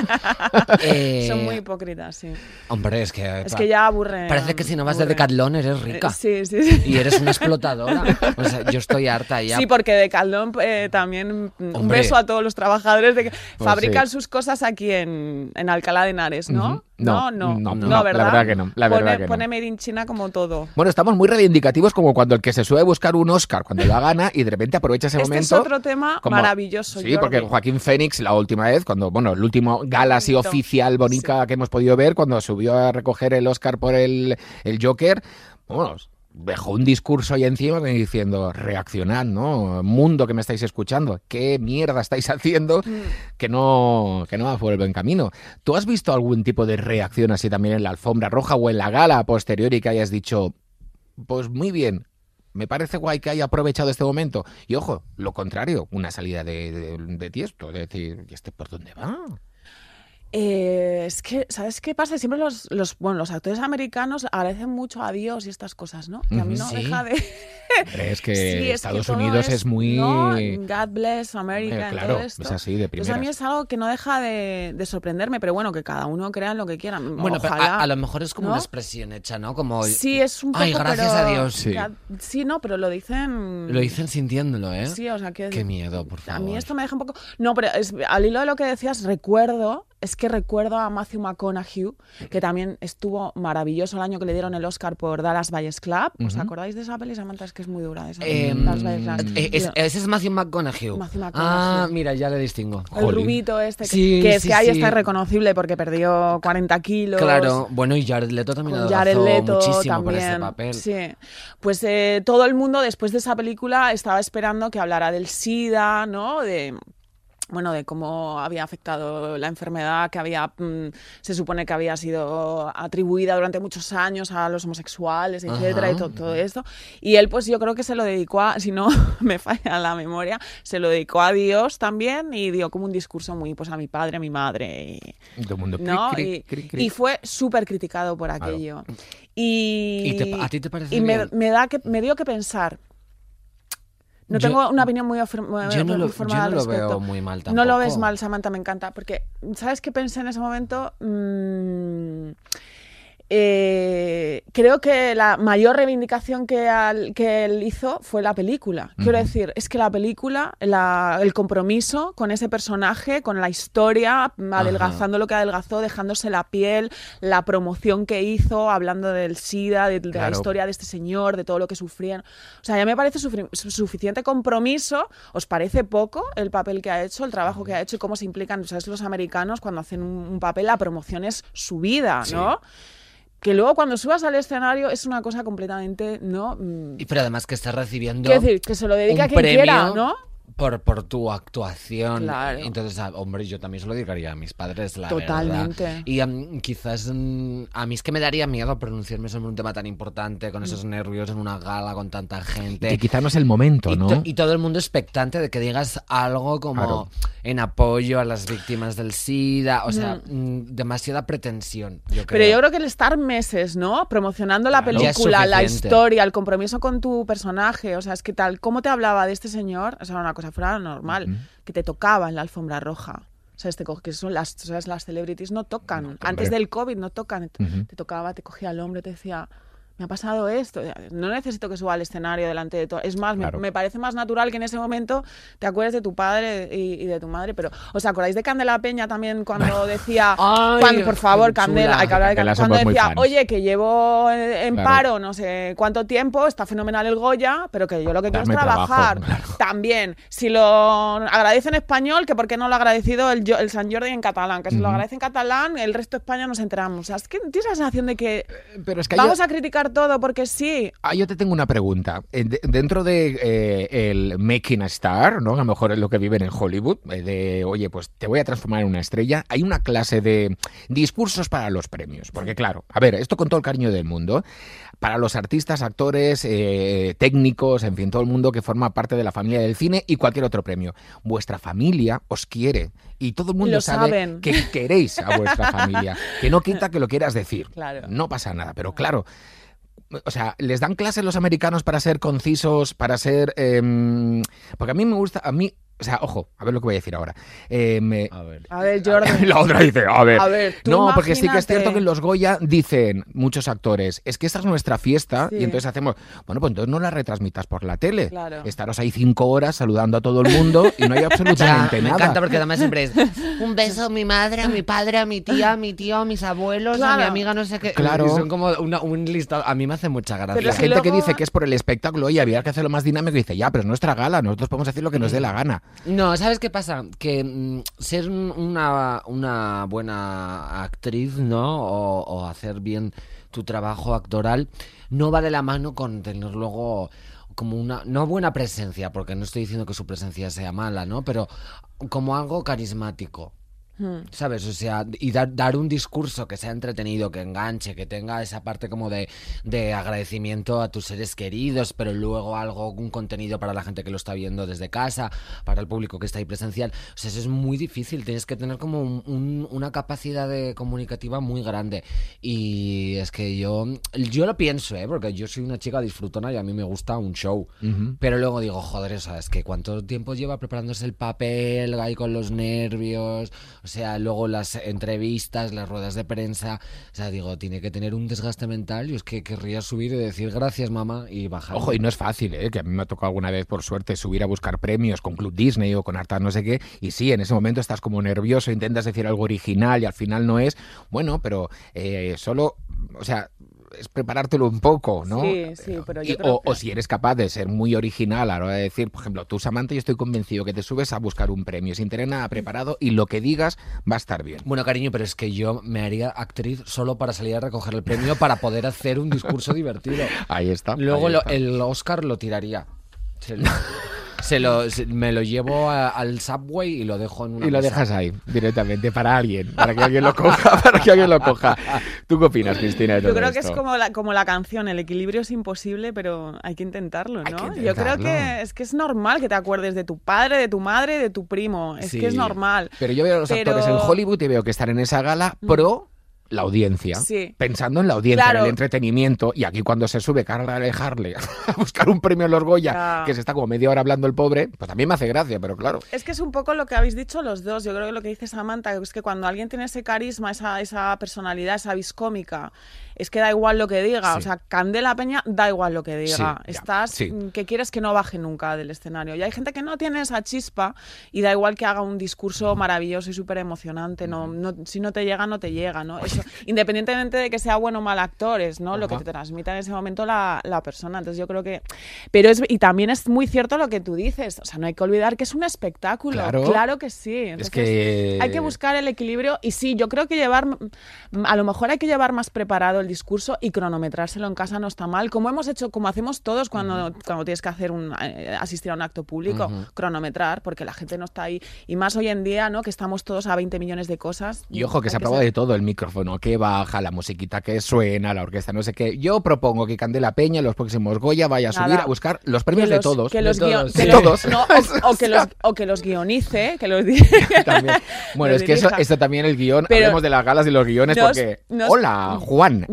eh, Son muy hipócritas, sí. Hombre, es que... Es que ya aburre. Parece que si no vas de aburre. Decathlon eres Eh, rica. Sí, sí, sí. Y eres una explotadora. O sea, yo estoy harta ya. Sí, porque de Caldón eh, también mm, un Hombre. beso a todos los trabajadores de que Pues fabrican sí. sus cosas aquí en, en Alcalá de Henares, ¿no? Ujú. No, no, no, no, no, la ¿verdad? verdad que no, la pone, verdad que no. pone Made in China como todo. Bueno, estamos muy reivindicativos como cuando el que se suele buscar un Oscar cuando lo gana y de repente aprovecha ese Este momento. es otro tema como- maravilloso, Sí, Jordi. porque Joaquín Fénix la última vez, cuando, bueno, el último gala así Bonito. oficial, bonita que hemos podido ver, cuando subió a recoger el Oscar por el, el Joker, bueno, dejó un discurso ahí encima diciendo, reaccionad, ¿no? Mundo que me estáis escuchando, ¿qué mierda estáis haciendo que no, que no va por el buen camino? ¿Tú has visto algún tipo de reacción así también en la alfombra roja o en la gala a posteriori que hayas dicho, pues muy bien, me parece guay que haya aprovechado este momento? Y ojo, lo contrario, una salida de, de, de Tiesto, es decir, ¿y este por dónde va? Eh, es que, ¿sabes qué pasa? Siempre los, los, bueno, los actores americanos agradecen mucho a Dios y estas cosas, ¿no? Y a mí no Sí. deja de... Hombre, es que Sí, es que Estados todo Unidos es, muy... ¿no? God bless America, Eh, en claro, todo esto. es así de Entonces a mí primeras. es algo que no deja de, de sorprenderme, pero bueno, que cada uno crea en lo que quiera. Bueno, pero Ojalá. a, a lo mejor es como ¿no? una expresión hecha, ¿no? Como... Sí, es un poco, Ay, gracias pero- a Dios. Sí. God- sí, no, pero lo dicen... Lo dicen sintiéndolo, ¿eh? Sí, o sea, que... Qué miedo, por A favor. mí esto me deja un poco... No, pero es- al hilo de lo que decías, recuerdo, es que recuerdo a Matthew McConaughey, que también estuvo maravilloso el año que le dieron el Oscar por Dallas Buyers Club. ¿Os Ujú. acordáis de esa peli, Samantha? Es que es muy dura esa. Em, Dallas Buyers Club. eh, es- Tío, ese es Matthew McConaughey. Matthew Ah, McConaughey. mira, ya le distingo. el Jolín. rubito este, que, Sí, que es sí, que ahí sí. está irreconocible porque perdió cuarenta kilos. Claro, bueno, y Jared Leto también Con adelgazó Jared Leto muchísimo por también. este papel. Sí. Pues eh, todo el mundo después de esa película estaba esperando que hablara del SIDA, ¿no? De bueno, de cómo había afectado la enfermedad, que había mm, se supone que había sido atribuida durante muchos años a los homosexuales, etcétera, Ajá. y to- todo esto. Y él, pues yo creo que se lo dedicó a, si no me falla la memoria, se lo dedicó a Dios también y dio como un discurso muy, pues a mi padre, a mi madre. y- Todo el mundo, ¿no? cri, Y, cri, cri, cri. y fue súper criticado por aquello. Y, ¿Y te- a ti te parece y me, bien? me da que, me dio que pensar. No Yo- tengo una opinión muy, ofer- muy Yo no lo, formada yo al no lo respecto. veo muy mal tampoco. No lo ves mal, Samantha, me encanta. Porque, ¿sabes qué pensé en ese momento? Mm, eh, creo que la mayor reivindicación que, al- que él hizo fue la película. Quiero decir, es que la película, la- el compromiso con ese personaje, con la historia, adelgazando lo que adelgazó, dejándose la piel, la promoción que hizo, hablando del SIDA, de, de la Claro. historia de este señor, de todo lo que sufrían. O sea, ya me parece sufri- su- suficiente compromiso. ¿Os parece poco el papel que ha hecho, el trabajo que ha hecho y cómo se implican, ¿sabes? Los americanos cuando hacen un, un papel, la promoción es su vida, ¿no? Que luego cuando subas al escenario es una cosa completamente, ¿no? Mm, Y pero además que estás recibiendo Quiero decir, que se lo dedique un a quien premio quiera, ¿no? por, por tu actuación. Claro. Entonces, ah, hombre, yo también se lo diría a mis padres, la Totalmente. verdad. Y um, quizás um, a mí es que me daría miedo pronunciarme sobre un tema tan importante, con esos nervios en una gala, con tanta gente. Que quizá no es el momento, Y, ¿no? to- y todo el mundo expectante de que digas algo como Claro. en apoyo a las víctimas del SIDA. O sea, mm, demasiada pretensión, yo creo. Pero yo creo que el estar meses, ¿no? Promocionando la Claro. Ya es película, la suficiente. historia, el compromiso con tu personaje, o sea, es que tal, cómo te hablaba de este señor, o sea, una cosa fuera normal, Ujú. que te tocaba en la alfombra roja. O sea, este, co- que son las, ¿sabes? Las celebrities no tocan. No, Antes hombre. del COVID no tocan. Ujú. Te tocaba, te cogía el hombro, te decía, me ha pasado esto. No necesito que suba al escenario delante de todo. Es más, me- Claro. me, parece más natural que en ese momento te acuerdes de tu padre y, y de tu madre. Pero, ¿os acordáis de Candela Peña también cuando decía, Ay, cuando, por favor, qué chula. Candela, hay que hablar de Candela Candela, cuando somos muy decía, fans. oye, que llevo en en Claro. paro no sé cuánto tiempo, está fenomenal el Goya, pero que yo lo que quiero es Darme trabajo, trabajar. claro. También, si lo agradece en español, que por qué no lo ha agradecido el, Jo- el San Jordi en catalán, que si lo Ujú. agradece en catalán, el resto de España nos enteramos. O sea, es que tienes la sensación de que Pero es que vamos yo, a criticar todo porque sí. ah, yo te tengo una pregunta. Eh, de- dentro de eh, el making a star, ¿no? A lo mejor es lo que viven en Hollywood, eh, de, oye, pues te voy a transformar en una estrella, hay una clase de discursos para los premios. Porque claro, a ver, esto con todo el cariño del mundo, para los artistas, actores, eh, técnicos, en fin, todo el mundo que forma parte de la familia del cine y cualquier otro premio. Vuestra familia os quiere y todo el mundo Lo sabe saben. que queréis a vuestra familia. Que no quita que lo quieras decir. Claro. No pasa nada, pero claro. O sea, ¿les dan clases los americanos para ser concisos, para ser... em, porque a mí me gusta, a mí... O sea, ojo, a ver lo que voy a decir ahora. Eh, me- A ver. A ver, Jordi. La otra dice, a ver. A ver, tú no, porque sí que es imagínate. cierto que en los Goya dicen muchos actores, es que esta es nuestra fiesta Sí. y entonces hacemos, bueno, pues entonces no la retransmitas por la tele. Claro. Estaros ahí cinco horas saludando a todo el mundo y no hay Ya, absolutamente me nada. encanta porque además siempre es un beso a mi madre, a mi padre, a mi tía, a mi tío, a mis abuelos, a mi Claro. amiga, no sé qué. Claro. Y son como una- un listado. A mí me hace mucha gracia. Pero La es gente luego- que dice que es por el espectáculo, oye, había que hacerlo más dinámico y dice, ya, pero es nuestra gala, nosotros podemos decir lo que nos dé la gana. No, ¿sabes qué pasa? Que mm, ser un- una, una buena actriz, ¿no? O, o hacer bien tu trabajo actoral no va de la mano con tener luego como una, no buena presencia, porque no estoy diciendo que su presencia sea mala, ¿no? Pero como algo carismático. Hmm. ¿Sabes? O sea, y dar, dar un discurso que sea entretenido, que enganche, que tenga esa parte como de, de agradecimiento a tus seres queridos, pero luego algo, un contenido para la gente que lo está viendo desde casa, para el público que está ahí presencial. O sea, eso es muy difícil, tienes que tener como un- un- una capacidad de comunicativa muy grande. Y es que yo, yo lo pienso, ¿eh? Porque yo soy una chica disfrutona y a mí me gusta un show. Ujú. Pero luego digo, joder, o sea, es que cuánto tiempo lleva preparándose el papel, ahí con los nervios, o sea, luego las entrevistas, las ruedas de prensa, o sea, digo, tiene que tener un desgaste mental y es que querría subir y decir gracias mamá y bajar. Ojo, y no es fácil, ¿eh? Que a mí me ha tocado alguna vez, por suerte, subir a buscar premios con Club Disney o con Arta no sé qué, y sí, en ese momento estás como nervioso, intentas decir algo original y al final no es, bueno, pero eh, solo, o sea, es preparártelo un poco, ¿no? Sí, sí, pero yo Y- creo o, que- o si eres capaz de ser muy original a la hora de decir, por ejemplo, tú, Samantha, yo estoy convencido que te subes a buscar un premio sin tener nada preparado y lo que digas va a estar bien. Bueno, cariño, pero es que yo me haría actriz solo para salir a recoger el premio para poder hacer un discurso divertido. Ahí está. Luego ahí lo- está. el Oscar lo tiraría. Se lo- se lo- se- me lo llevo a- al Subway y lo dejo en una Y lo mesa. dejas ahí, directamente, para alguien, para que alguien lo coja, para que alguien lo coja. ¿Tú qué opinas, Cristina, de Yo todo creo que es esto? como la, como la canción, el equilibrio es imposible, pero hay que intentarlo, Hay ¿no? que Yo creo intentarlo. que es que es normal que te acuerdes de tu padre, de tu madre, de tu primo. Es Sí. que es normal. Pero yo veo a los Pero- actores en Hollywood y veo que están en esa gala pro la audiencia, Sí. pensando en la audiencia, Claro. en el entretenimiento, y aquí cuando se sube Carla Alejarle a buscar un premio en los Goya, Ya. que se está como media hora hablando el pobre, pues también me hace gracia, pero claro. Es que es un poco lo que habéis dicho los dos. Yo creo que lo que dice Samantha es que cuando alguien tiene ese carisma, esa, esa personalidad, esa vis cómica, es que da igual lo que diga. Sí. O sea, Candela Peña da igual lo que diga. Sí, ya, Estás sí. mm, que quieres que no baje nunca del escenario. Y hay gente que no tiene esa chispa y da igual que haga un discurso maravilloso y súper emocionante. No, no, si no te llega, no te llega, ¿no? Eso eso. Independientemente de que sea bueno o mal actor, es, ¿no? Lo que Ajá. te transmita en ese momento la, la persona. Entonces yo creo que... Pero es, y también es muy cierto lo que tú dices. O sea, no hay que olvidar que es un espectáculo. Claro. Claro que sí. Entonces, Es que... hay que buscar el equilibrio y sí, yo creo que llevar, a lo mejor hay que llevar más preparado el discurso y cronometrárselo en casa no está mal, como hemos hecho, como hacemos todos cuando, uh-huh. cuando tienes que hacer un, eh, asistir a un acto público, uh-huh. cronometrar, porque la gente no está ahí, y más hoy en día, ¿no? Que estamos todos a veinte millones de cosas. Y ojo, que se ha que probado ser... de todo, el micrófono que baja, la musiquita que suena, la orquesta, no sé qué. Yo propongo que Candela Peña en los próximos Goya vaya a subir Nada. a buscar los premios los, de todos. Que los de guio- todos. que De los, todos. No, o, o, que los, o que los guionice, que los También. Bueno, es que eso, esto también el guión, Pero hablemos de las galas y los guiones nos, porque... Nos, Hola, Juan.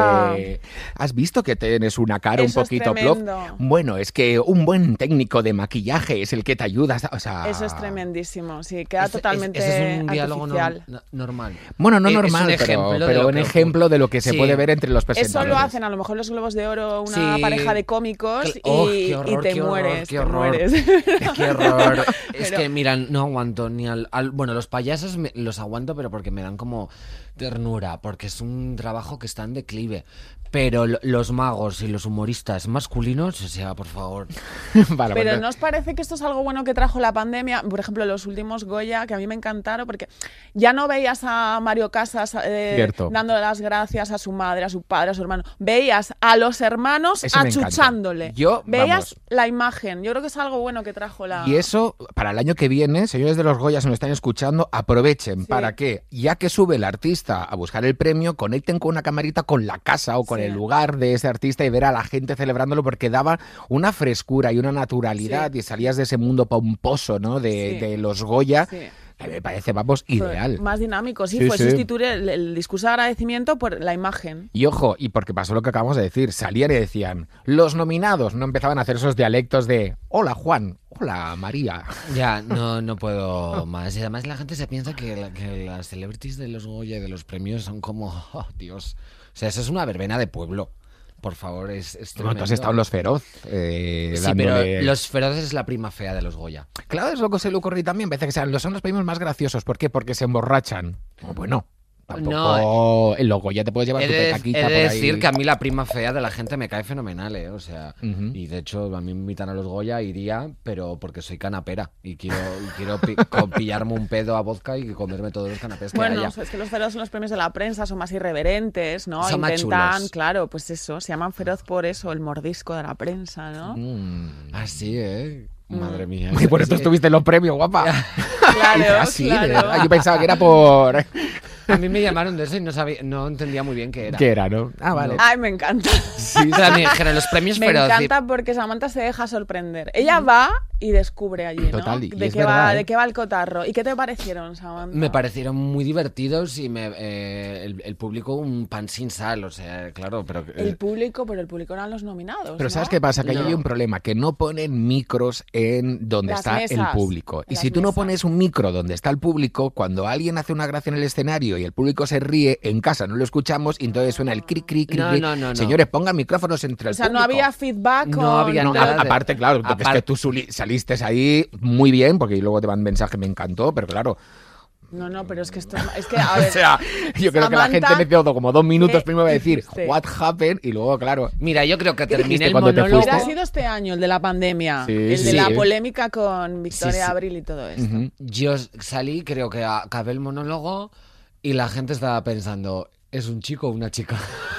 Eh, ¿Has visto que tienes una cara eso un poquito es plof? Bueno, es que un buen técnico de maquillaje es el que te ayuda. O sea... Eso es tremendísimo, sí, queda Ese, totalmente ese es un diálogo artificial. No, normal. Bueno, no es normal, un pero, ejemplo pero de un que ejemplo de lo que se sí. puede ver entre los presentadores. Eso lo hacen a lo mejor los Globos de Oro, una sí. pareja de cómicos y, oh, qué horror, y te qué mueres, horror, qué te horror. mueres. Qué horror. Es Pero... que, mira, no aguanto ni al... al bueno, los payasos me, los aguanto, pero porque me dan como ternura, porque es un trabajo que está en declive. Pero lo, los magos y los humoristas masculinos, o sea, por favor. Vale, pero vale. ¿no os parece que esto es algo bueno que trajo la pandemia? Por ejemplo, los últimos Goya, que a mí me encantaron, porque ya no veías a Mario Casas eh, dándole las gracias a su madre, a su padre, a su hermano. Veías a los hermanos eso achuchándole. Yo, veías vamos. la imagen. Yo creo que es algo bueno que trajo la... Y eso, para el año que viene, señores de los Goya, si nos están escuchando, aprovechen sí. para que, ya que sube el artista a buscar el premio, conecten con una camarita con la casa o con sí. el lugar de ese artista y ver a la gente celebrándolo, porque daba una frescura y una naturalidad sí. y salías de ese mundo pomposo, ¿no? De, sí. de los Goya. Sí. Me parece, vamos, ideal. Más dinámico, sí, sí fue sí. sustituir el, el discurso de agradecimiento por la imagen. Y ojo, y porque pasó lo que acabamos de decir, salían y decían, los nominados, no empezaban a hacer esos dialectos de, hola Juan, hola María. Ya, no, no puedo más. Y además la gente se piensa que, la, que las celebrities de los Goya y de los premios son como, oh, Dios, o sea, eso es una verbena de pueblo. Por favor, es, es tremendo. No, tú has estado en Los Feroz. Eh, sí, dándole... pero Los Feroces es la prima fea de los Goya. Claro, es lo que se le ocurre también. Parece que sean, son los premios más graciosos. ¿Por qué? Porque se emborrachan. Oh, bueno, tampoco... No, en los Goya te puedes llevar he tu de, petaquita he de por ahí. decir que a mí la prima fea de la gente me cae fenomenal, ¿eh? O sea, uh-huh. y de hecho a mí me invitan a los Goya, iría, pero porque soy canapera y quiero, y quiero pi- pillarme un pedo a vodka y comerme todos los canapés que bueno, haya. es que los feroz son los premios de la prensa, son más irreverentes, ¿no? Son más Intentan, chulos. claro, pues eso, se llaman feroz por eso, el mordisco de la prensa, ¿no? Mm. Así, ¿eh? Madre mía. Y por eso estuviste en los premios, guapa. Claro, Así, claro. Yo pensaba que era por... A mí me llamaron de eso y no sabía, no entendía muy bien qué era. ¿Qué era, no? Ah, vale. No. Ay, me encanta. Sí, o sea, me dijeron los premios Me feroz. encanta porque Samantha se deja sorprender. Ella va y descubre allí, ¿no? Total, y de, es qué verdad, va, ¿eh? de qué va el cotarro. ¿Y qué te parecieron, Samantha? Me parecieron muy divertidos y me, eh, el, el público un pan sin sal, o sea, claro, pero... eh, El público, pero el público eran los nominados, Pero ¿no? ¿sabes qué pasa? Que No. ahí hay un problema, que no ponen micros en donde Las está mesas, el público. Y las si tú no mesas. pones un micro donde está el público, cuando alguien hace una gracia en el escenario y el público se ríe, en casa no lo escuchamos y entonces suena el cri, cri, cri, No, cri. no, no, no. Señores, pongan micrófonos entre O el sea, público. no había feedback No con... había No, nada a- de- aparte, claro, porque es aparte- que tú suli- saliste ahí muy bien, porque luego te van mensaje, me encantó, pero claro, No, no, pero es que esto... Es que, a ver... o sea, yo creo que la Samantha, gente me quedó como dos minutos ¿qué primero a decir, hiciste? what happened, y luego, claro, Mira, yo creo que ¿Qué terminé dijiste el cuando te monólogo. fuiste? Hubiera sido este año, el de la pandemia, Sí, el de sí. la polémica con Victoria Sí, sí. Abril y todo esto. ujú. Yo salí, creo que acabé el monólogo y la gente estaba pensando, ¿es un chico o una chica?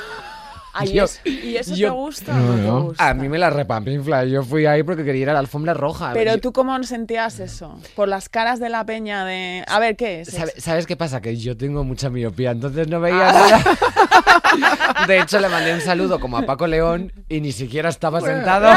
Ay, Yo- es- ¿Y eso yo- te gusta o no, No, te no. gusta? A mí me la repampinfla. Yo fui ahí porque quería ir a la alfombra roja. Pero Yo- tú, ¿cómo sentías eso? Por las caras de la peña de... A ver, ¿qué es? ¿Sabe- ¿Sabes qué pasa? Que yo tengo mucha miopía, entonces no veía nada. De hecho, le mandé un saludo como a Paco León y ni siquiera estaba sentado.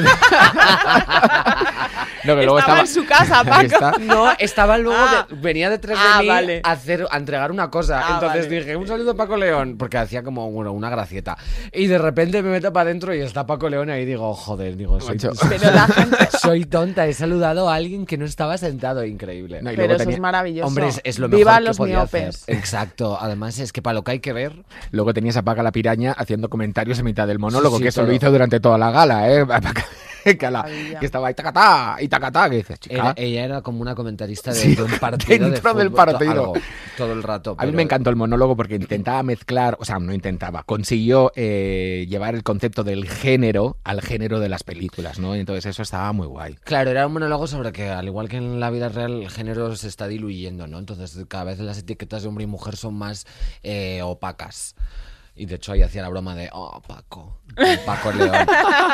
No, que luego Estaba estaba en su casa, Ahí Paco. está. No, estaba luego, Ah. de- venía detrás Ah, de mí vale. a, hacer, a entregar una cosa. Ah, Entonces vale. dije, un saludo a Paco León, porque hacía como bueno, una gracieta. Y de repente me meto para adentro y está Paco León ahí y digo, joder, digo, soy, Macho. Pero la gente... soy tonta, he saludado a alguien que no estaba sentado, increíble. No, y Pero luego eso tenía- es maravilloso. Hombre, es, es lo mejor Viva que los podía miopes. hacer. Exacto. Además, es que para lo que hay que ver, Luego tenías a Paca la Piraña haciendo comentarios en mitad del monólogo, Sí, sí, que eso todo. lo hizo durante toda la gala, ¿eh? Paca- que, a la- Maravilla. que estaba ahí tacatá, y tacatá, que dices, chica, era- ella era como una comentarista de, Sí, de un partido dentro de del fútbol, partido. algo. todo el rato. A mí pero- me encantó el monólogo porque intentaba mezclar, o sea, no intentaba, consiguió eh, llevar el concepto del género al género de las películas, ¿no? Y entonces eso estaba muy guay. Claro, era un monólogo sobre que, al igual que en la vida real, el género se está diluyendo, ¿no? Entonces, cada vez las etiquetas de hombre y mujer son más eh, opacas. Y de hecho ahí hacía la broma de, oh, Paco, Paco León.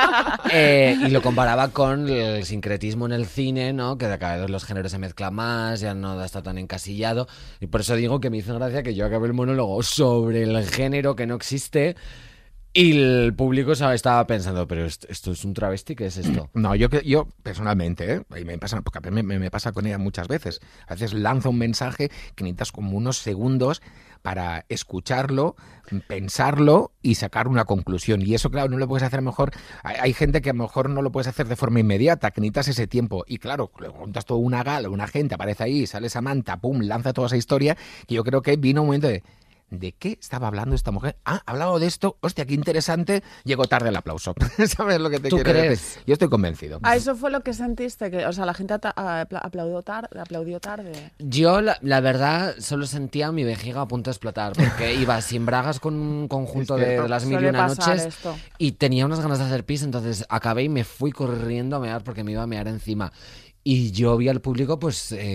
Eh, y lo comparaba con el sincretismo en el cine, ¿no? Que de cada vez los géneros se mezclan más, ya no está tan encasillado. Y por eso digo que me hizo gracia que yo acabé el monólogo sobre el género que no existe. Y el público estaba pensando, pero esto, esto es un travesti, ¿qué es esto? No, yo, que- yo personalmente, ¿eh? Y me pasa, porque a mí me, me pasa con ella muchas veces. A veces lanzo un mensaje que necesitas como unos segundos para escucharlo, pensarlo y sacar una conclusión. Y eso, claro, no lo puedes hacer mejor. Hay, hay gente que a lo mejor no lo puedes hacer de forma inmediata, que necesitas ese tiempo. Y claro, le juntas toda una gala, una gente aparece ahí, sale Samantha, pum, lanza toda esa historia, que yo creo que vino un momento de... ¿De qué estaba hablando esta mujer? Ah, ha hablado de esto. Hostia, qué interesante. Llegó tarde el aplauso. ¿Sabes lo que te ¿Tú quiero crees? decir? Yo estoy convencido. ¿A eso fue lo que sentiste? Que, o sea, la gente ata- apla- aplaudió, tar- aplaudió tarde. Yo, la, la verdad, solo sentía mi vejiga a punto de explotar, porque iba sin bragas con un conjunto Es de, cierto. de las mil y Suele una pasar noches esto. y tenía unas ganas de hacer pis, entonces acabé y me fui corriendo a mear porque me iba a mear encima. Y yo vi al público, pues, eh,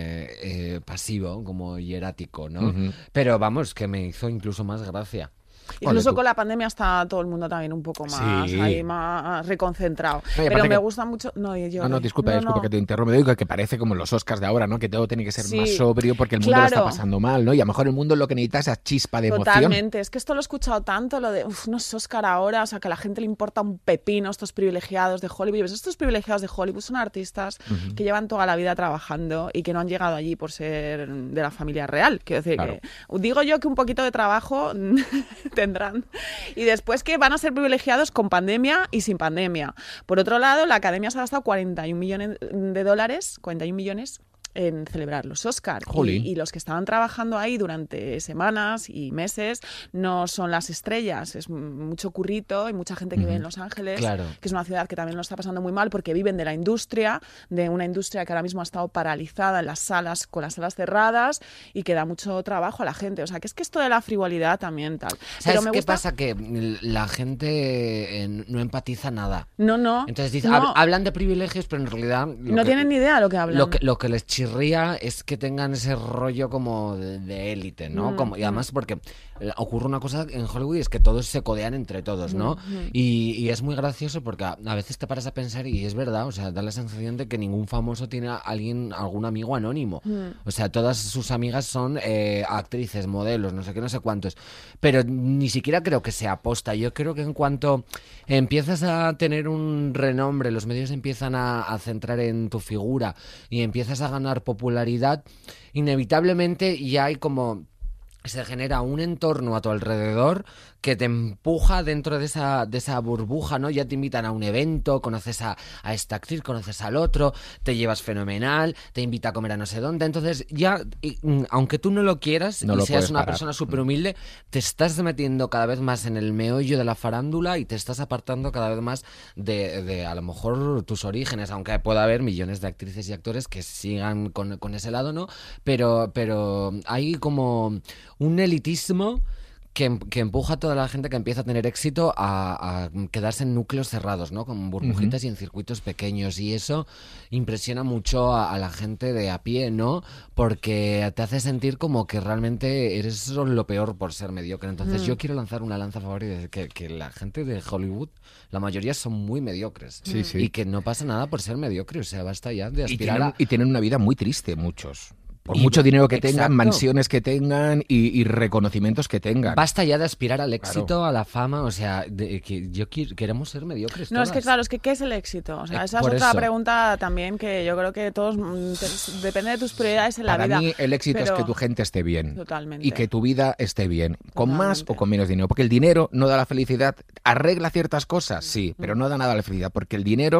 eh, pasivo, como hierático, ¿no? Ujú. Pero vamos, que me hizo incluso más gracia. Incluso tú. con la pandemia está todo el mundo también un poco más, Sí. ahí más reconcentrado. y Pero aparte me que- gusta mucho... No, yo, No, no, disculpa, no, disculpa no. que te interrumpa. Digo que parece como los Oscars de ahora, ¿no? Que todo tiene que ser Sí, más sobrio porque el mundo lo está claro. pasando mal, ¿no? Y a lo mejor el mundo lo que necesita es esa chispa de emoción. Totalmente, es que esto lo he escuchado tanto, lo de, uff, no es Oscar ahora, o sea, que a la gente le importa un pepino estos privilegiados de Hollywood. Y ves, estos privilegiados de Hollywood son artistas que llevan toda la vida trabajando y que no han llegado allí por ser de la familia real. Quiero decir, Claro. que, digo yo que un poquito de trabajo tendrán. Y después que van a ser privilegiados con pandemia y sin pandemia. Por otro lado, la Academia se ha gastado cuarenta y un millones de dólares, cuarenta y un millones en celebrar los Oscars. Y, Jolín. y los que estaban trabajando ahí durante semanas y meses no son las estrellas, es mucho currito y mucha gente que vive en Los Ángeles, Claro. que es una ciudad que también lo está pasando muy mal porque viven de la industria, de una industria que ahora mismo ha estado paralizada en las salas, con las salas cerradas y que da mucho trabajo a la gente. O sea, que es que esto de la frivolidad también tal. ¿Sabes Pero me qué gusta... pasa? Que la gente eh, no empatiza nada. No, no. Entonces dice, no, hab- hablan de privilegios, pero en realidad... lo no que- tienen ni idea de lo que hablan. Lo que, lo que les chirría es que tengan ese rollo como de de élite, ¿no? Mm, Como, y además porque eh, ocurre una cosa en Hollywood y es que todos se codean entre todos, ¿no? Mm, Y, y es muy gracioso porque a, a veces te paras a pensar y es verdad, o sea, da la sensación de que ningún famoso tiene a alguien, algún amigo anónimo. Mm. O sea, todas sus amigas son eh, actrices, modelos, no sé qué, no sé cuántos. Pero ni siquiera creo que sea aposta. Yo creo que en cuanto empiezas a tener un renombre, los medios empiezan a, a centrar en tu figura y empiezas a ganar popularidad, inevitablemente ya hay como... se genera un entorno a tu alrededor que te empuja dentro de esa, de esa burbuja, ¿no? Ya te invitan a un evento, conoces a, a esta actriz, conoces al otro, te llevas fenomenal, te invita a comer a no sé dónde. Entonces ya, y, mm, aunque tú no lo quieras No y lo seas puedes una parar. persona súper humilde, te estás metiendo cada vez más en el meollo de la farándula y te estás apartando cada vez más de, de a lo mejor tus orígenes, aunque pueda haber millones de actrices y actores que sigan con, con ese lado, ¿no? Pero, pero hay como un elitismo que, que empuja a toda la gente que empieza a tener éxito a, a quedarse en núcleos cerrados, ¿no? Con burbujitas y en circuitos pequeños. Y eso impresiona mucho a, a la gente de a pie, ¿no? Porque te hace sentir como que realmente eres lo peor por ser mediocre. Entonces yo quiero lanzar una lanza a favor y decir que, que la gente de Hollywood, la mayoría son muy mediocres. Sí, sí. Y que no pasa nada por ser mediocre. O sea, basta ya de Y aspirar tienen, a... y tienen una vida muy triste, muchos. Por Y- mucho dinero que exacto. tengan, mansiones que tengan y, y reconocimientos que tengan. Basta ya de aspirar al éxito, a la fama, o sea, de, que yo qui- queremos ser mediocres. No, es que todas. claro, es que ¿qué es el éxito? O sea, Eh, esa es por otra eso. pregunta también que yo creo que todos, mm, te- depende de tus prioridades en la Para vida. mí el éxito es pero- que tu gente esté bien. Totalmente. Y que tu vida esté bien. Con más Totalmente. o con menos dinero. Porque el dinero no da la felicidad. Arregla ciertas cosas, sí, pero no da nada la felicidad. Porque el dinero,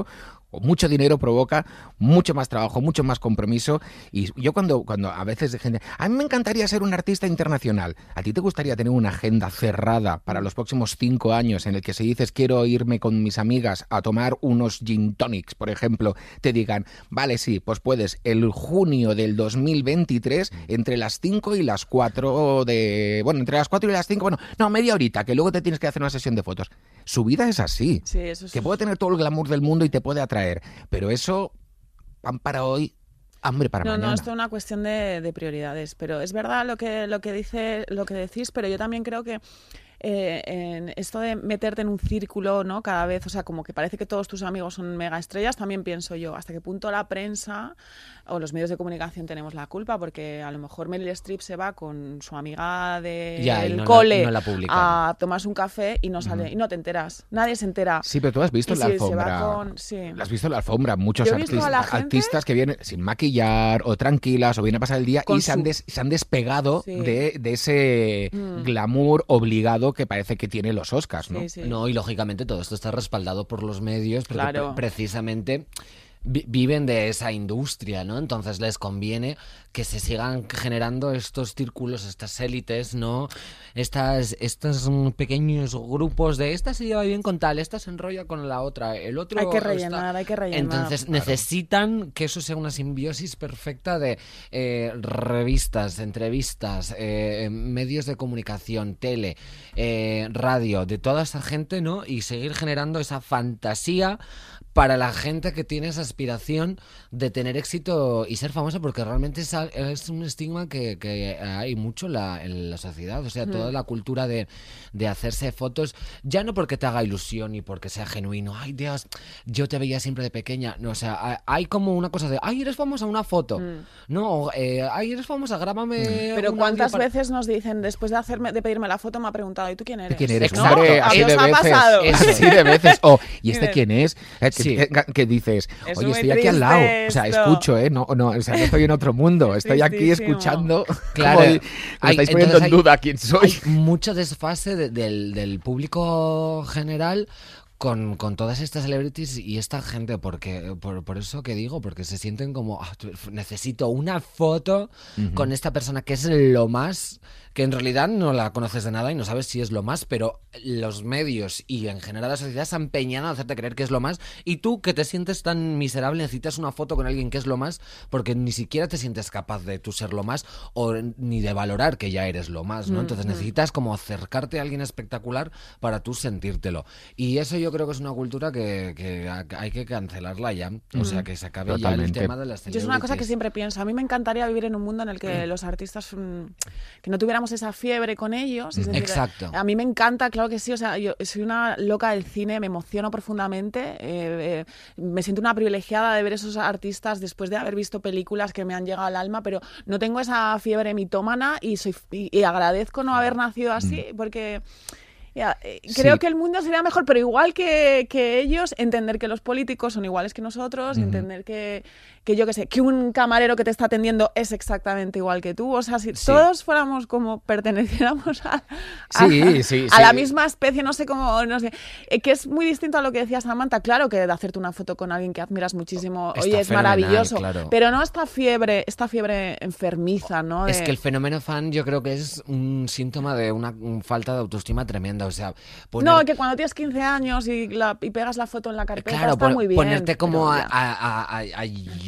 o mucho dinero provoca mucho más trabajo, mucho más compromiso. Y yo cuando, cuando a veces de gente, a mí me encantaría ser un artista internacional. ¿A ti te gustaría tener una agenda cerrada para los próximos cinco años en el que si dices quiero irme con mis amigas a tomar unos gin tonics, por ejemplo, te digan, vale, sí, pues puedes el junio del dos mil veintitrés entre las cinco y las cuatro de... Bueno, entre las cuatro y las cinco, bueno, no, media horita, que luego te tienes que hacer una sesión de fotos. Su vida es así. Sí, eso es... Que puede tener todo el glamour del mundo y te puede atraer. Pero eso, pan para hoy, hambre para no, mañana. No, esto es una cuestión de, de prioridades. Pero es verdad lo que, lo que dice, lo que decís, pero yo también creo que eh, en esto de meterte en un círculo, ¿no? Cada vez, o sea, como que parece que todos tus amigos son mega estrellas, también pienso yo, hasta qué punto la prensa o los medios de comunicación tenemos la culpa, porque a lo mejor Meryl Streep se va con su amiga del Ya, y de no cole la- no la publican. a tomarse un café y no sale, y no te enteras, nadie se entera. Sí, pero tú has visto Y la si se alfombra. va con- sí. ¿La has visto en la alfombra? Muchos Yo he visto artistas, a la gente- artistas que vienen sin maquillar o tranquilas o vienen a pasar el día Con y se han, su- des- se han despegado Sí. de, de ese Mm. glamour obligado que parece que tienen los Oscars, ¿no? Sí, sí. No, y lógicamente todo esto está respaldado por los medios, porque Claro. pre- precisamente vi- viven de esa industria, ¿no? Entonces les conviene que se sigan generando estos círculos, estas élites, ¿no? Estas, estos mm, pequeños grupos de esta se lleva bien con tal, esta se enrolla con la otra, el otro Hay que está- rellenar, hay que rellenar. Entonces necesitan que eso sea una simbiosis perfecta de eh, revistas, entrevistas, eh, medios de comunicación, tele, eh, radio, de toda esa gente, ¿no? Y seguir generando esa fantasía para la gente que tiene esa aspiración de tener éxito y ser famosa, porque realmente es, a- es un estigma que, que hay mucho en la, en la sociedad. O sea, toda la cultura de, de hacerse fotos, ya no porque te haga ilusión y porque sea genuino. Ay, Dios, yo te veía siempre de pequeña. No, o sea, ha- hay como una cosa de, ay, eres famosa, una foto. No, o, eh, ay, eres famosa, grábame. Pero un ¿cuántas audio para-". veces nos dicen, después de hacerme de pedirme la foto, me ha preguntado, ¿y tú quién eres? ¿Quién eres? ¿No? Hombre, ¿A así qué de os ha veces. pasado? Así de veces. O, ¿y este Dime. quién es? Eh, que, Sí. que- que dices, Es oye, muy estoy aquí al lado. triste O sea, esto. escucho, ¿eh? No, no, o sea, no estoy en otro mundo. Es Estoy aquí tristísimo. escuchando. Claro. Como, me Hay- estáis poniendo en entonces hay- duda quién soy. Hay mucho desfase de- del, del público general con, con todas estas celebrities y esta gente, porque por, por eso que digo, porque se sienten como, "Ah, tú- necesito una foto con esta persona que es lo más, que en realidad no la conoces de nada y no sabes si es lo más, pero los medios y en general la sociedad se han empeñado en hacerte creer que es lo más, y tú que te sientes tan miserable necesitas una foto con alguien que es lo más, porque ni siquiera te sientes capaz de tú ser lo más o ni de valorar que ya eres lo más, ¿no? Entonces necesitas como acercarte a alguien espectacular para tú sentírtelo. Y eso yo creo que es una cultura que, que ha- hay que cancelarla ya. O sea, que se acabe ya el Totalmente. tema de las Yo es una cosa que celebrities. siempre pienso. A mí me encantaría vivir en un mundo en el que los artistas, mm, que no tuviéramos esa fiebre con ellos. Es decir, Exacto. A mí me encanta, claro que sí. O sea, yo soy una loca del cine, me emociono profundamente. eh, eh, me siento una privilegiada de ver esos artistas después de haber visto películas que me han llegado al alma, pero no tengo esa fiebre mitómana y, soy, y, y agradezco no haber nacido así, porque... Ya, eh, creo Sí. que el mundo sería mejor, pero igual que, que ellos, entender que los políticos son iguales que nosotros, entender que, que yo qué sé, que un camarero que te está atendiendo es exactamente igual que tú. O sea, si Sí. todos fuéramos como perteneciéramos a, a- Sí, sí, a sí. la misma especie, no sé cómo, no sé, eh, que es muy distinto a lo que decía Samantha. Claro que de hacerte una foto con alguien que admiras muchísimo, Está oye, es fenomenal, maravilloso, claro. pero no esta fiebre, esta fiebre enfermiza, ¿no? Es De- que el fenómeno fan yo creo que es un síntoma de una un falta de autoestima tremenda. O sea, poner- No, que cuando tienes quince años y, la, y pegas la foto en la carpeta Claro, está pon- muy bien. ponerte como pero a, ya. a- a- a- a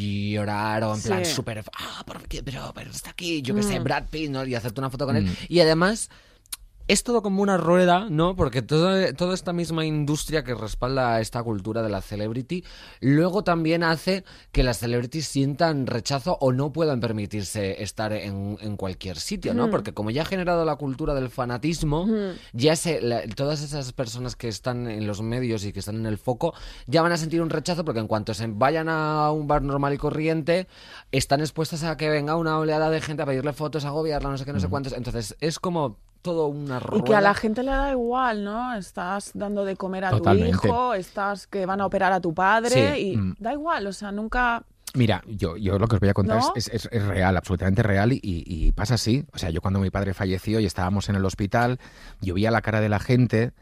llorar o en Sí. plan súper, ah, ¿por qué? Pero, pero está aquí, yo qué sé, Mm. Brad Pitt, ¿no? Y hacerte una foto con él. Y además, es todo como una rueda, ¿no? Porque todo, toda esta misma industria que respalda esta cultura de la celebrity, luego también hace que las celebrities sientan rechazo o no puedan permitirse estar en, en cualquier sitio, ¿no? Porque como ya ha generado la cultura del fanatismo, ya se, la- todas esas personas que están en los medios y que están en el foco, ya van a sentir un rechazo porque en cuanto se vayan a un bar normal y corriente, están expuestas a que venga una oleada de gente a pedirle fotos, a agobiarla, no sé qué, no sé cuántos. Entonces es como todo una rueda. Y que a la gente le da igual, ¿no? Estás dando de comer a Totalmente. tu hijo, estás que van a operar a tu padre Sí. y Mm. da igual, o sea, nunca... Mira, yo, yo lo que os voy a contar ¿No? es, es- es real, absolutamente real y, y pasa así. O sea, yo cuando mi padre falleció y estábamos en el hospital, yo veía la cara de la gente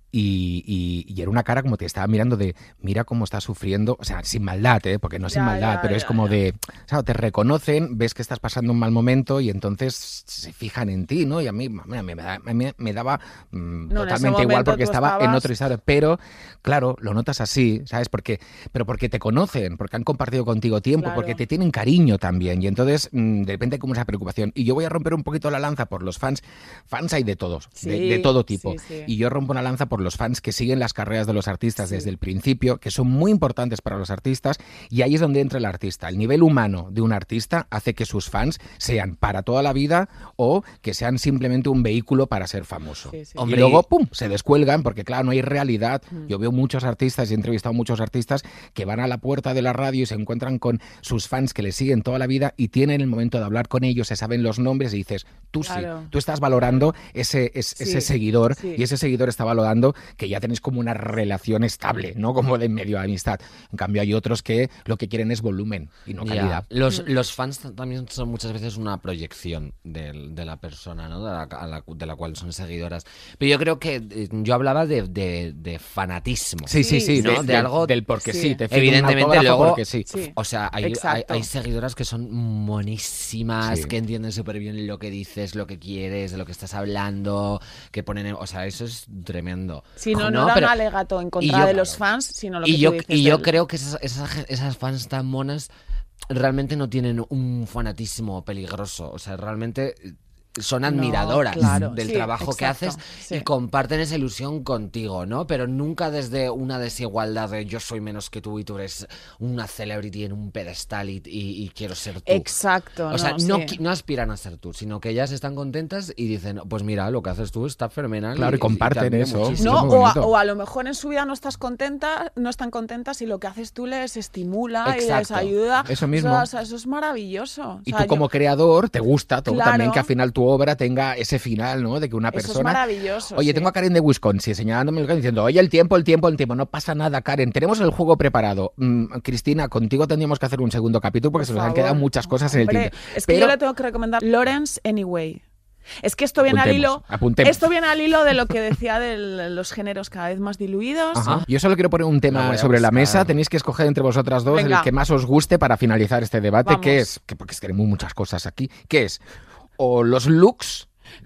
Y, y, y era una cara como te estaba mirando de, mira cómo está sufriendo, o sea, sin maldad, ¿eh? Porque no sin Ya, maldad, ya, pero ya, es como ya. de, o sea, te reconocen, ves que estás pasando un mal momento y entonces se fijan en ti, ¿no? Y a mí mira, me, da- me, me daba mm, No, en ese totalmente igual momento porque tú estaba en estabas- otro estado, pero claro, lo notas así, ¿sabes? Porque, pero porque te conocen, porque han compartido contigo tiempo, Claro. porque te tienen cariño también y entonces mm, de repente hay como esa preocupación. Y yo voy a romper un poquito la lanza por los fans, fans hay de todos, de, Sí, de todo tipo. sí, sí. Y yo rompo una lanza por los fans que siguen las carreras de los artistas Sí. desde el principio, que son muy importantes para los artistas, y ahí es donde entra el artista. El nivel humano de un artista hace que sus fans sean para toda la vida o que sean simplemente un vehículo para ser famoso. Sí, sí. Y Hombre, luego, y- ¡pum!, se descuelgan porque, claro, no hay realidad. Mm. Yo veo muchos artistas y he entrevistado muchos artistas que van a la puerta de la radio y se encuentran con sus fans que les siguen toda la vida y tienen el momento de hablar con ellos, se saben los nombres y dices, tú Claro. sí, tú estás valorando ese, es- Sí, ese seguidor sí. y ese seguidor está valorando que ya tenéis como una relación estable, no como de medio de amistad. En cambio hay otros que lo que quieren es volumen y no Ya, calidad. Los, los fans t- también son muchas veces una proyección del- de, la persona, ¿no? De la, a la- de la cual son seguidoras. Pero yo creo que eh, yo hablaba de, de- de fanatismo. Sí, sí, sí, Sí, ¿no? de, de algo- del porque sí, sí. te firmo un Evidentemente, autógrafo luego- porque sí. Sí. O sea, hay, hay, Exacto. hay seguidoras que son monísimas, Sí. que entienden súper bien lo que dices, lo que quieres, de lo que estás hablando, que ponen... en- O sea, eso es tremendo. Si no, no, era pero- un alegato en y contra yo- de los fans, sino lo que y tú yo, dices y yo del- creo que esas, esas, gen- esas fans tan monas realmente no tienen un fanatismo peligroso. O sea, realmente son No, admiradoras claro, del sí, trabajo que exacto, haces sí. y comparten esa ilusión contigo, ¿no? Pero nunca desde una desigualdad de yo soy menos que tú y tú eres una celebrity en un pedestal y, y- y quiero ser tú. Exacto. O sea, no, no, sí. qui- no aspiran a ser tú, sino que ellas están contentas y dicen, pues mira, lo que haces tú está fenomenal. Claro, y comparten te admiro eso. muchísimo. No, es muy o a, bonito. o a lo mejor en su vida no estás contenta, no están contentas y lo que haces tú les estimula y les Exacto. ayuda. Eso O mismo. sea, o sea, eso es maravilloso. O Y sea, tú como yo- creador te gusta todo Claro. también que al final tu obra tenga ese final, ¿no? De que una Eso es persona... maravilloso, Oye, sí. tengo a Karen de Wisconsin señalándome el dedo diciendo, oye, el tiempo, el tiempo, el tiempo. No pasa nada, Karen. Tenemos el juego preparado. Mm, Cristina, contigo tendríamos que hacer un segundo capítulo porque Por se nos han favor. quedado muchas cosas en el Hombre, tinte. Es que Pero yo le tengo que recomendar Lawrence Anyway. Es que esto viene al Apuntemos, hilo. apuntemos. Esto viene al hilo de lo que decía de los géneros cada vez más diluidos. Ajá. Yo solo quiero poner un Lo tema voy a sobre la buscar. mesa. Tenéis que escoger entre vosotras dos Venga. el que más os guste para finalizar este debate, Vamos. que es, que porque es que tenemos muchas cosas aquí, que es o los looks,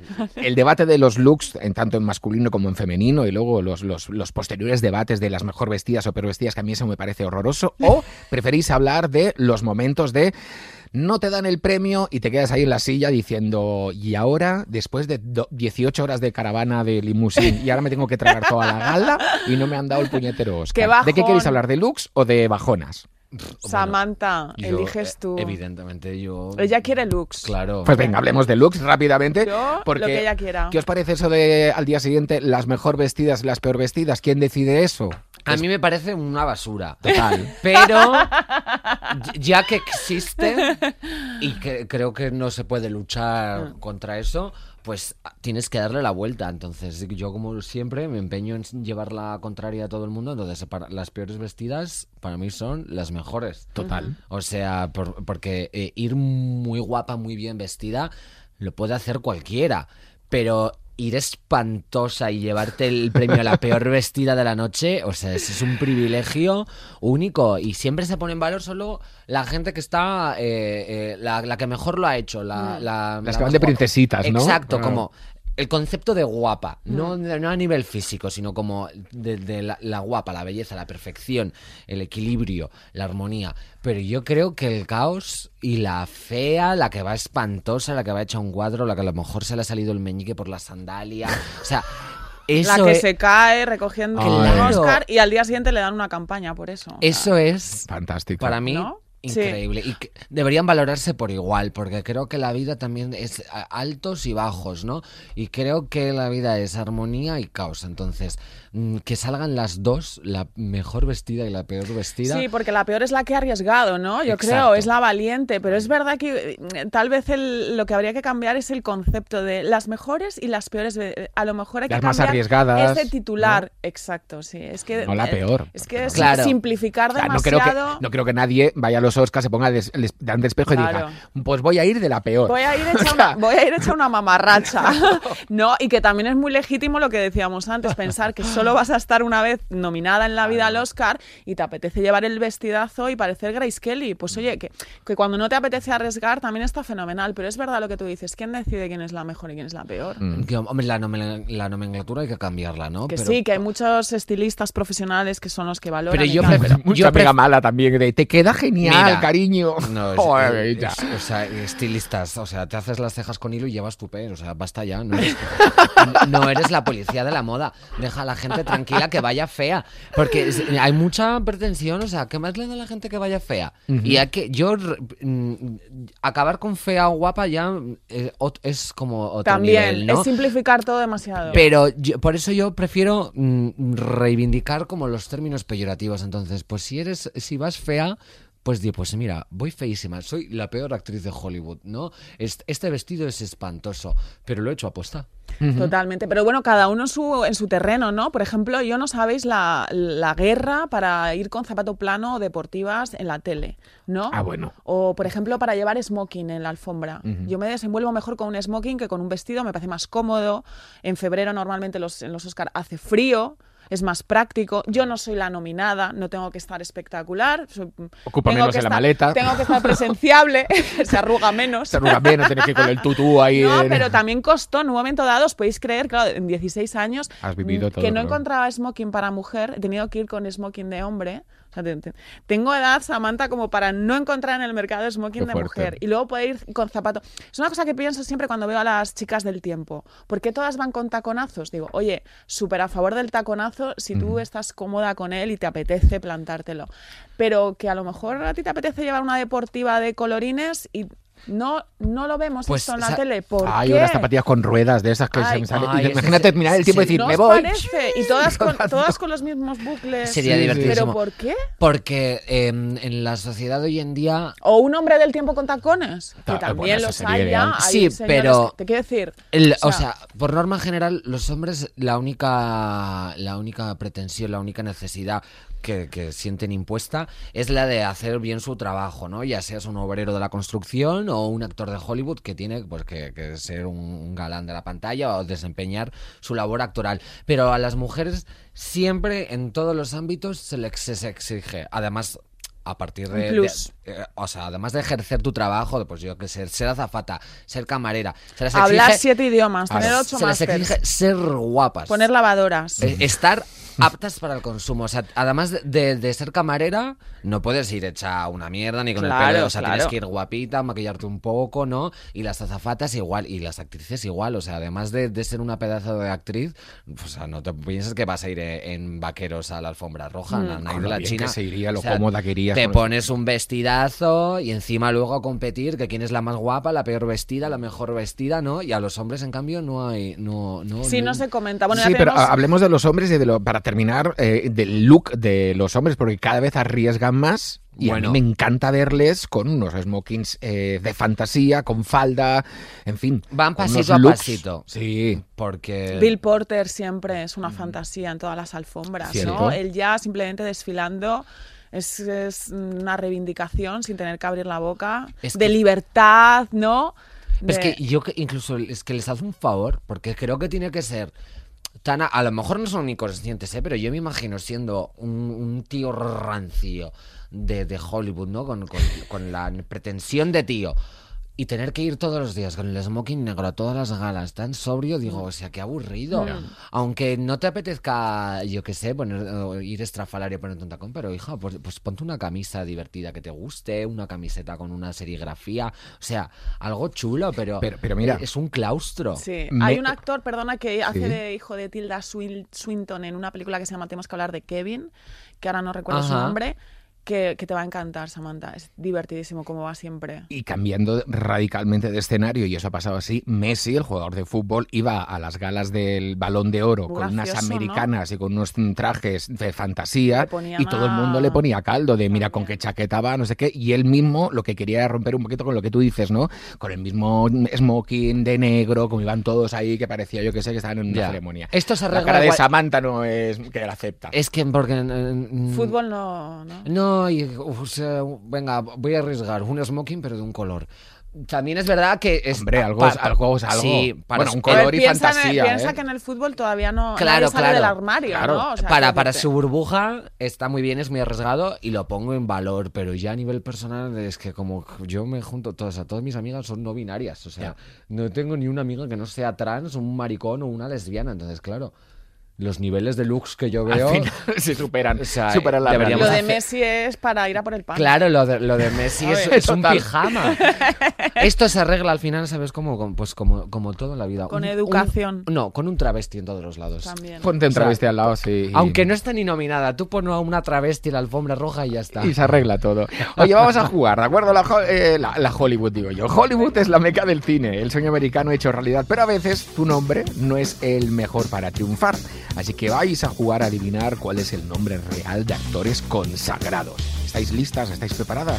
el debate de los looks, en tanto en masculino como en femenino, y luego los, los, los posteriores debates de las mejor vestidas o peor vestidas, que a mí eso me parece horroroso, o preferís hablar de los momentos de no te dan el premio y te quedas ahí en la silla diciendo, y ahora, después de do- dieciocho horas de caravana de limusín, y ahora me tengo que tragar toda la gala y no me han dado el puñetero Oscar. ¡Qué ¿De qué bajón! queréis hablar? ¿De looks o de bajonas? Samantha, Yo, eliges eh, tú. Evidentemente yo... Ella quiere looks. Claro. Pues venga, hablemos de looks rápidamente. Yo, porque, lo que ella quiera. ¿Qué os parece eso de al día siguiente las mejor vestidas y las peor vestidas? ¿Quién decide eso? A mí me parece una basura. Total. Pero ya que existe y que creo que no se puede luchar contra eso, pues tienes que darle la vuelta. Entonces yo como siempre me empeño en llevar la contraria a todo el mundo. Entonces para las peores vestidas para mí son las mejores. Total. O sea, por- porque eh, ir muy guapa, muy bien vestida, lo puede hacer cualquiera. Pero ir espantosa y llevarte el premio a la peor vestida de la noche, o sea, ese es un privilegio único. Y siempre se pone en valor solo la gente que está, eh, eh, la, la que mejor lo ha hecho. La, la- Las la que van más de guapa. princesitas, ¿no? Exacto, Ah. como... El concepto de guapa, no, no a nivel físico, sino como de, de la, la guapa, la belleza, la perfección, el equilibrio, la armonía. Pero yo creo que el caos y la fea, la que va espantosa, la que va hecha un cuadro, la que a lo mejor se le ha salido el meñique por la sandalia, o sea, eso La que es, se cae recogiendo un Claro. Oscar y al día siguiente le dan una campaña por eso. O sea, eso es Fantástico. para mí ¿No? Sí. increíble. Y que deberían valorarse por igual, porque creo que la vida también es a- altos y bajos, ¿no? Y creo que la vida es armonía y caos. Entonces, mm, que salgan las dos, la mejor vestida y la peor vestida. Sí, porque la peor es la que ha arriesgado, ¿no? Yo Exacto. creo, es la valiente, pero es verdad que eh, tal vez el- lo que habría que cambiar es el concepto de las mejores y las peores. eh, A lo mejor hay Las que más cambiar arriesgadas, ese titular. Exacto, sí. Es que, No la eh, peor. Es que es Claro. simplificar O sea, no creo, que, demasiado. no creo que nadie vaya a los los Oscars se ponga des, les, delante del espejo Claro. y diga, pues voy a ir de la peor. Voy a ir hecha O una, sea, voy a ir hecha una mamarracha. No, y que también es muy legítimo lo que decíamos antes, pensar que solo vas a estar una vez nominada en la vida al Oscar y te apetece llevar el vestidazo y parecer Grace Kelly. Pues oye, que, que cuando no te apetece arriesgar también está fenomenal, pero es verdad lo que tú dices, ¿quién decide quién es la mejor y quién es la peor? Que, hombre, la, nomen- la nomenclatura hay que cambiarla, ¿no? Que Pero- sí, que hay muchos estilistas profesionales que son los que valoran. Pero y yo tal. prefiero- mucha yo amiga pref- mala también, de te queda genial, Mira, cariño. No, es, Joder, es- ya. o sea, estilistas, o sea, te haces las cejas con hilo y llevas tupé, o sea, basta ya, no eres, no eres la policía de la moda, deja a la gente tranquila que vaya fea, porque es- hay mucha pretensión, o sea, ¿qué más le da a la gente que vaya fea? Y hay que, yo, re- mm, acabar con fea o guapa ya eh, ot- es como otro También, nivel, ¿no? es simplificar todo demasiado. Pero yo- por eso yo prefiero mm, reivindicar como los términos peyorativos. Entonces, pues si eres, si vas fea, pues di, pues mira, voy feísima, soy la peor actriz de Hollywood, ¿no? Este, este vestido es espantoso, pero lo he hecho aposta. Totalmente, pero bueno, cada uno en su, en su terreno, ¿no? Por ejemplo, yo no sabéis la, la guerra para ir con zapato plano o deportivas en la tele, ¿no? Ah, bueno. O, por ejemplo, para llevar smoking en la alfombra. Yo me desenvuelvo mejor con un smoking que con un vestido, me parece más cómodo. En febrero normalmente los, en los Oscar hace frío. Es más práctico. Yo no soy la nominada, no tengo que estar espectacular. Soy- Ocupa tengo menos que en la estar- maleta. Tengo que estar presenciable, se arruga menos. Se arruga bien, no tienes que ir con el tutú ahí. No, en- pero también costó, en un momento dado, os podéis creer, claro, en dieciséis años, Has vivido mm, todo, que no claro. encontraba smoking para mujer, he tenido que ir con smoking de hombre. O sea, te- te- tengo edad, Samantha, como para no encontrar en el mercado smoking Qué de fuerte. mujer. Y luego poder ir con zapato. Es una cosa que pienso siempre cuando veo a las chicas del tiempo. ¿Por qué todas van con taconazos? Digo, oye, súper a favor del taconazo si tú estás cómoda con él y te apetece plantártelo. Pero que a lo mejor a ti te apetece llevar una deportiva de colorines y no, no lo vemos Pues, esto en la sa- tele. ¿Por Hay qué? unas zapatillas con ruedas de esas que Ay, se me salen. ay, Y ese- imagínate mirar el tiempo y sí, decir, ¿No me os voy. parece? Y todas con, todas con los mismos bucles. Sería Sí, sí. divertidísimo. ¿Pero por qué? Porque eh, en la sociedad de hoy en día O un hombre del tiempo con tacones, que Ah, también bueno, eso los sería hay ideal. ya. Hay Sí, señores pero- que- te quiero decir. El- o sea, por norma general, los hombres, la única, la única pretensión, la única necesidad que, que sienten impuesta es la de hacer bien su trabajo, ¿no? Ya seas un obrero de la construcción o un actor de Hollywood que tiene pues que, que ser un, un galán de la pantalla o desempeñar su labor actoral. Pero a las mujeres siempre, en todos los ámbitos, se les se les exige. Además, a partir de, Un plus. de- eh, o sea, además de ejercer tu trabajo, pues yo que sé, ser azafata, ser camarera, se les Hablar exige- siete idiomas, Claro. tener ocho se les másters, exige ser guapas. poner lavadoras. Eh, estar aptas para el consumo. O sea, además de, de- de ser camarera, no puedes ir hecha una mierda ni con Claro, el pelo. O sea, claro. tienes que ir guapita, maquillarte un poco, ¿no? Y las azafatas igual, y las actrices igual. O sea, además de, de ser una pedazo de actriz, o sea, no te pienses que vas a ir eh, en vaqueros a la alfombra roja, Mm. na- na- Con de lo la bien China. que se iría, lo O sea, cómoda que irías Te con eso. pones un vestidazo y encima luego a competir, que quién es la más guapa, la peor vestida, la mejor vestida, ¿no? Y a los hombres, en cambio, no hay... No, no, Sí, no se comenta. Bueno, sí, ya pero tenemos- ha- hablemos de los hombres y de lo, para terminar, eh, del look de los hombres, porque cada vez arriesgan más. Y Bueno. a mí me encanta verles con unos smokings eh, de fantasía, con falda, en fin. Van con pasito unos a looks. pasito. Sí. Porque... Bill Porter siempre es una fantasía en todas las alfombras, Cierto. ¿no? Él ya simplemente desfilando es, es una reivindicación sin tener que abrir la boca, Es de que- libertad, ¿no? Es De- que yo que incluso es que les hace un favor, porque creo que tiene que ser tan... A, a lo mejor no son ni conscientes, ¿eh? Pero yo me imagino siendo un, un tío rancio de, de Hollywood, ¿no? Con, con- con la pretensión de tío. Y tener que ir todos los días con el smoking negro a todas las galas, tan sobrio, digo, o sea, qué aburrido. Aunque no te apetezca, yo qué sé, poner, eh, ir estrafalario y ponerte un tacón, pero hija, pues, pues ponte una camisa divertida que te guste, una camiseta con una serigrafía, o sea, algo chulo, pero, Pero- pero mira. es un claustro. Sí, Me- hay un actor, perdona, que hace Sí. de hijo de Tilda Swin- Swinton en una película que se llama Tenemos que hablar de Kevin, que ahora no recuerdo su Ajá. nombre, que, que te va a encantar, Samantha. Es divertidísimo como va siempre. Y cambiando radicalmente de escenario, y eso ha pasado así, Messi, el jugador de fútbol, iba a las galas del Balón de Oro Muy con unas gracioso, ¿no? americanas y con unos trajes de fantasía, Le ponían y todo el a- mundo le ponía caldo de mira con También. qué chaqueta va, no sé qué, y él mismo lo que quería era romper un poquito con lo que tú dices, ¿no? Con el mismo smoking de negro, como iban todos ahí, que parecía, yo que sé, que estaban en una Ya. ceremonia. Esto se La arregla cara de igual- Samantha no es que la acepta. Es que porque... mm, Fútbol no, ¿no? No, Ay, o sea, venga, voy a arriesgar un smoking, pero de un color. También es verdad que es Hombre, algo pa- es algo, es algo. Sí, para bueno, un su- A ver, color y piensa, en- fantasía. piensa ¿eh? que en el fútbol todavía no Claro, nadie sale claro. del armario, Claro. ¿no? O sea, para, quiero para decirte. su burbuja está muy bien, es muy arriesgado y lo pongo en valor, pero ya a nivel personal es que como yo me junto todas, a todas mis amigas son no binarias, o sea, no tengo ni una amiga que no sea trans, un maricón o una lesbiana, entonces claro, los niveles de looks que yo veo... Al final se superan, O sea, superan la deberíamos Lo realidad. de hacer- Messi es para ir a por el pan. Claro, lo de, lo de Messi A es, ver. es un Total. pijama. Esto se arregla al final, ¿sabes? Como, como- pues como, como todo en la vida. Con Un- educación. un- no, con un travesti en todos los lados. También. Ponte un O sea, travesti al lado, sí. y- Aunque no esté ni nominada, tú pon a una travesti en la alfombra roja y ya está. Y se arregla todo. Oye, vamos a jugar, ¿de acuerdo? La, ho- eh, la- la Hollywood, digo yo. Hollywood es la meca del cine, el sueño americano hecho realidad, pero a veces tu nombre no es el mejor para triunfar. Así que vais a jugar a adivinar cuál es el nombre real de actores consagrados. ¿Estáis listas? ¿Estáis preparadas?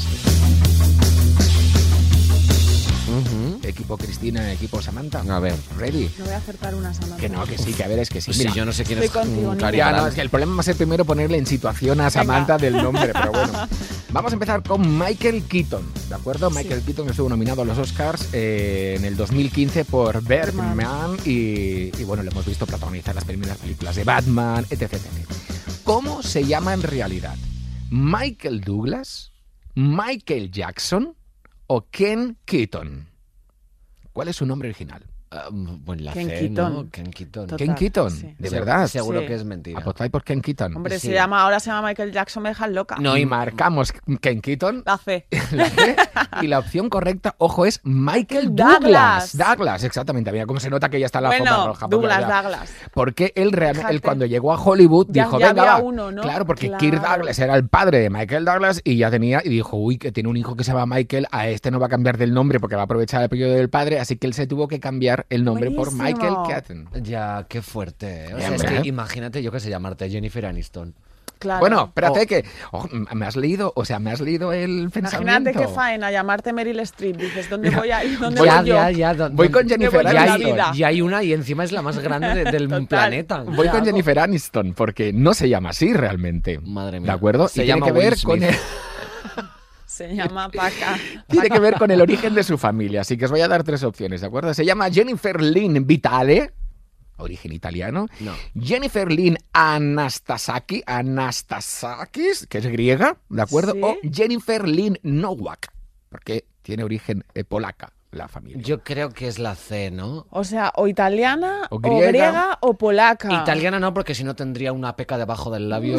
Ujú. Equipo Cristina, equipo Samantha. A ver. ¿Ready? No voy a acertar una Samantha. Que no, que sí, que a ver, es que sí. Pues sí, Mira, yo no sé quién Estoy es contigo, mm, niña. Cari ya, Grant. no, es que el problema va a ser primero ponerle en situación a Samantha del nombre, pero bueno. Vamos a empezar con Michael Keaton, ¿de acuerdo? Sí. Michael Keaton estuvo nominado a los Oscars eh, en el dos mil quince por Birdman y, y bueno, lo hemos visto protagonizar las primeras películas de Batman, etcétera, etcétera. ¿Cómo se llama en realidad? ¿Michael Douglas, Michael Jackson o Ken Keaton? ¿Cuál es su nombre original? Ah, bueno, la Ken C, Keaton. ¿no? Ken Keaton. Total. Ken Keaton, sí. de Se- verdad. Seguro Sí. que es mentira. Apostáis por Ken Keaton. Hombre, Sí. se llama, ahora se llama Michael Jackson, me dejan loca. No, y y- marcamos Ken Keaton. La C. La C, y la opción correcta, ojo, es Michael Douglas. Douglas. Douglas, exactamente. Mira cómo se nota que ya está en la alfombra Bueno, roja. porque Douglas, ya- Douglas. Porque él realmente, él Fíjate. cuando llegó a Hollywood Ya- dijo, ya venga, había va". uno, ¿no? Claro, porque Claro. Kirk Douglas era el padre de Michael Douglas y ya tenía, y dijo, uy, que tiene un hijo que se llama Michael, a este no va a cambiar del nombre porque va a aprovechar el apellido del padre, así que él se tuvo que cambiar el nombre por Buenísimo. Michael Keaton. Ya, qué fuerte. ¿eh? O Bien, sea, es hombre. que imagínate, yo qué sé, llamarte Jennifer Aniston. Claro. Bueno, espérate Oh. que ojo, me has leído, o sea, me has leído el pensamiento. Imagínate qué faena llamarte Meryl Streep. Dices, ¿dónde voy a ir? ¿Dónde Ya, voy yo? ya, ya. do- Voy do- con Jennifer voy con la Aniston. vida. Y hay una y encima es la más grande de- del Total. planeta. Voy ¿Qué con hago? Jennifer Aniston porque no se llama así realmente. Madre mía. ¿De acuerdo? Se y llama tiene que ver Will con Smith. el, Se llama Paca. tiene que ver con el origen de su familia, así que os voy a dar tres opciones, ¿de acuerdo? Se llama Jennifer Lynn Vitale, origen italiano. No. Jennifer Lynn Anastasaki, Anastasakis, que es griega, ¿de acuerdo? Sí. O Jennifer Lynn Nowak, porque tiene origen eh, polaca la familia. Yo creo que es la C, ¿no? O sea, o italiana, O o griega. griega, o polaca. Italiana no, porque si no tendría una peca debajo del labio.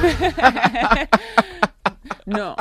No.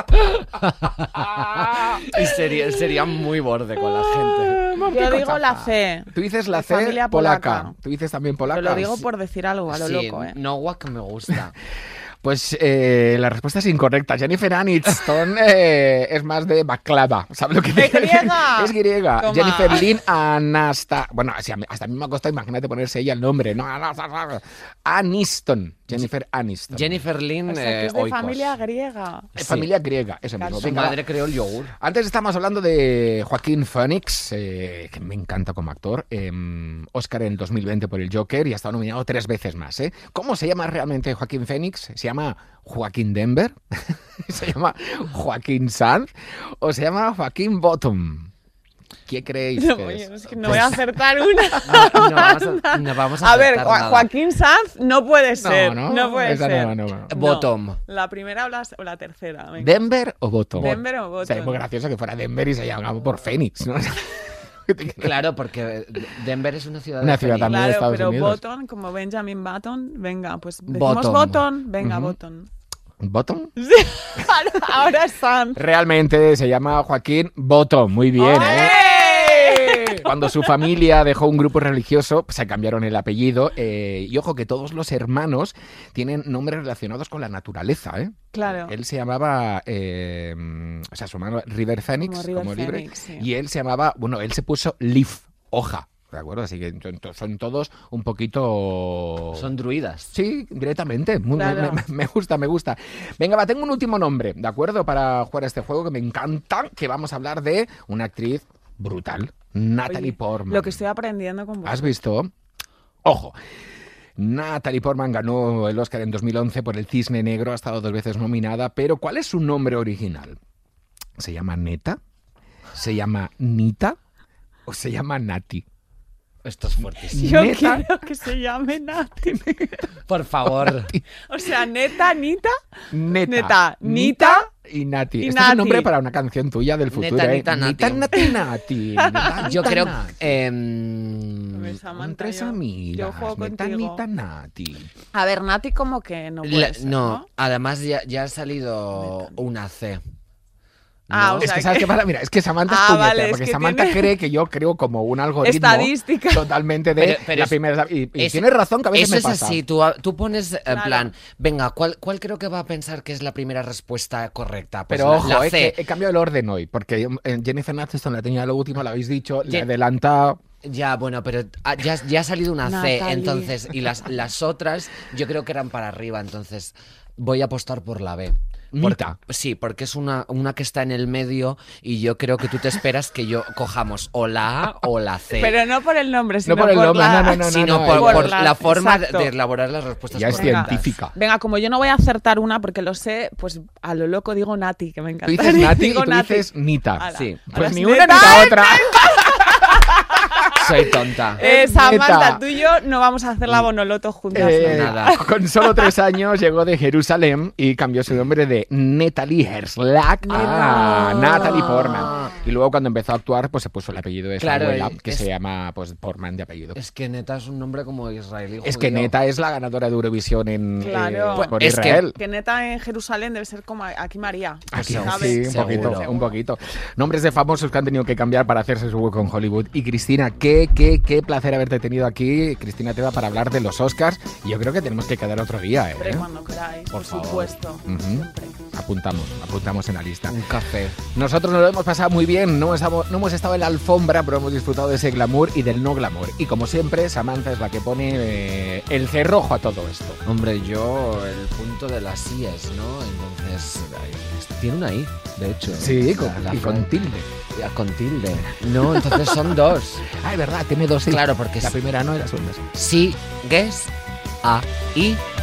y sería, sería muy borde con la gente. Yo digo la C. Tú dices la de C, familia polaca. polaca. Tú dices también polaca. Pero lo digo por decir algo, a lo Sí, loco, ¿eh? Nowak me gusta. Pues eh, la respuesta es incorrecta. Jennifer Aniston eh, es más de baklava. ¿Sabes lo que ¿Es griega? Es griega. Toma. Jennifer Lynn Anasta... Bueno, así a mí- hasta a mí me ha costado, imagínate ponerse ella el nombre. No, Anasta- Aniston. Jennifer Aniston. Jennifer Lynn, O sea, que eh, es de Oikos. familia griega. Eh, sí. Familia griega, eso mismo. Su Venga, va. madre creó el yogur. Antes estábamos hablando de Joaquín Phoenix, eh, que me encanta como actor. Eh, Oscar en el dos mil veinte por el Joker y ha estado nominado tres veces más. ¿eh? ¿Cómo se llama realmente Joaquín Phoenix? ¿Se llama Joaquín Denver? ¿Se llama Joaquín Sanz? ¿O se llama Joaquín Bottom? ¿Qué creéis No, que oye, es? es que no voy a acertar una. No, no vamos a, no vamos a A ver, acertar Jo- nada. Joaquín Sanz no puede ser. No, No, no, puede esa ser. no, no, no. Bottom. La primera o la, o la tercera. venga. ¿Denver o Bottom? Denver o O sea, es muy Bottom. gracioso que fuera Denver y se llamaba por Phoenix, ¿no? Claro, porque Denver es una ciudad Una de ciudad Phoenix. también de Claro, Estados pero Unidos. Button, como Benjamin Button, venga, pues decimos Bottom. Button, venga, Ujú. Button. ¿Bottom? Sí, ahora, ahora es Sanz. Realmente se llama Joaquín Bottom. Muy bien, ¿eh? Cuando su familia dejó un grupo religioso, pues, se cambiaron el apellido. eh, y ojo que todos los hermanos tienen nombres relacionados con la naturaleza, ¿eh? Claro. Él se llamaba, eh, o sea, su hermano River Phoenix, Como como, River libre. Phoenix, sí. Y él se llamaba, bueno, él se puso Leaf, hoja, ¿de acuerdo? Así que son- son todos un poquito... Son druidas. Sí, directamente. Muy- Claro. me, me- me gusta, me gusta. Venga, va, tengo un último nombre, ¿de acuerdo? Para jugar a este juego que me encanta, que vamos a hablar de una actriz brutal, Natalie Oye, Portman. Lo que estoy aprendiendo con vos. ¿Has visto? Ojo. Natalie Portman ganó el Oscar en dos mil once por El Cisne Negro, ha estado dos veces nominada, pero ¿cuál es su nombre original? ¿Se llama Neta? ¿Se llama Nita? ¿O se llama Nati? Esto es fuertísimo. Yo Neta. quiero que se llame Nati. Por favor. O sea, neta, Nita. Neta. Neta, Nita y Nati. y Este es un Nati. nombre para una canción tuya del futuro, Neta, ¿eh? Nita, Nati. Nita, Nati, Nati. Neta, Yo Nita, creo Nati. que... Pues, Samantha, Entre tres yo- amigas. yo juego Neta, contigo. Nita, Nati. A ver, Nati como que no puede La- ser, no, ¿no? además ya, ya ha salido una C. Ah, ¿no? o Es sea que, ¿sabes que- qué pasa? Mira, es que Samantha es Ah, puñetera, vale, es porque que Samantha tiene- cree que yo creo como un algoritmo Estadística. totalmente de Pero- pero la es- primera... Y, y Es- tienes razón, que a veces Eso me es pasa. así, tú, tú pones en Claro. plan, venga, ¿cuál, ¿cuál creo que va a pensar que es la primera respuesta correcta? Pues Pero la- ojo, la eh, C. que he cambiado el orden hoy, porque eh, Jennifer Aniston la tenía lo último, la habéis dicho, la he Jen- adelantado... Ya, bueno, pero ah, ya, ya ha salido una C, Natalie. entonces, y las, las otras yo creo que eran para arriba, entonces voy a apostar por la B. Porque- Nita. sí, porque es una, una que está en el medio y yo creo que tú te esperas que yo cojamos o la A o la C. Pero no por el nombre, sino No por el nombre, la... no, no, no, sino no, por, ella- por la- la forma exacto. de elaborar las respuestas Ya es correctas. científica. Venga, como yo no voy a acertar una porque lo sé, pues a lo loco digo Nati, que me Tú encanta. dices Nati y Digo tú Nati. dices Nita. Ala. Sí. Ahora Pues es ni una neta. ni la otra. Soy tonta. Eh, Es Samantha, neta. tú y yo no vamos a hacer la Bonoloto juntas. Eh, ¿no? Nada. Con solo tres años llegó de Jerusalén y cambió su nombre de Natalie Herslak a Ah. Natalie Portman. Y luego cuando empezó a actuar, pues se puso el apellido de su Claro, abuela, es- que se llama pues Portman de apellido. Es que neta es un nombre como israelí. Es que judío. Neta es la ganadora de Eurovisión en, Claro. eh, por Es que- Israel. Que neta en Jerusalén debe ser como aquí María. Aquí, ¿sabes? sí, un Seguro. poquito, Seguro. un poquito. Nombres de famosos que han tenido que cambiar para hacerse su hueco en Hollywood. Y Cristina, qué, qué, qué placer haberte tenido aquí. Cristina Teva para hablar de los Oscars. Y yo creo que tenemos que quedar otro día, ¿eh? Siempre cuando queráis, por, favor. supuesto. Ujú. Siempre. Apuntamos, apuntamos en la lista. Un café. Nosotros nos lo hemos pasado muy bien, no, estamos, no hemos estado en la alfombra, pero hemos disfrutado de ese glamour y del no glamour. Y como siempre, Samantha es la que pone eh, el cerrojo a todo esto. Hombre, yo el punto de las IES, ¿no? Entonces, ay, tiene una I, de hecho. Sí, La- con, la y con Fran- tilde. Ya, con tilde. No, entonces son dos. Ah, es verdad, tiene dos. sí. Claro, porque la sí. primera no era segunda. Sí, guess, A, I,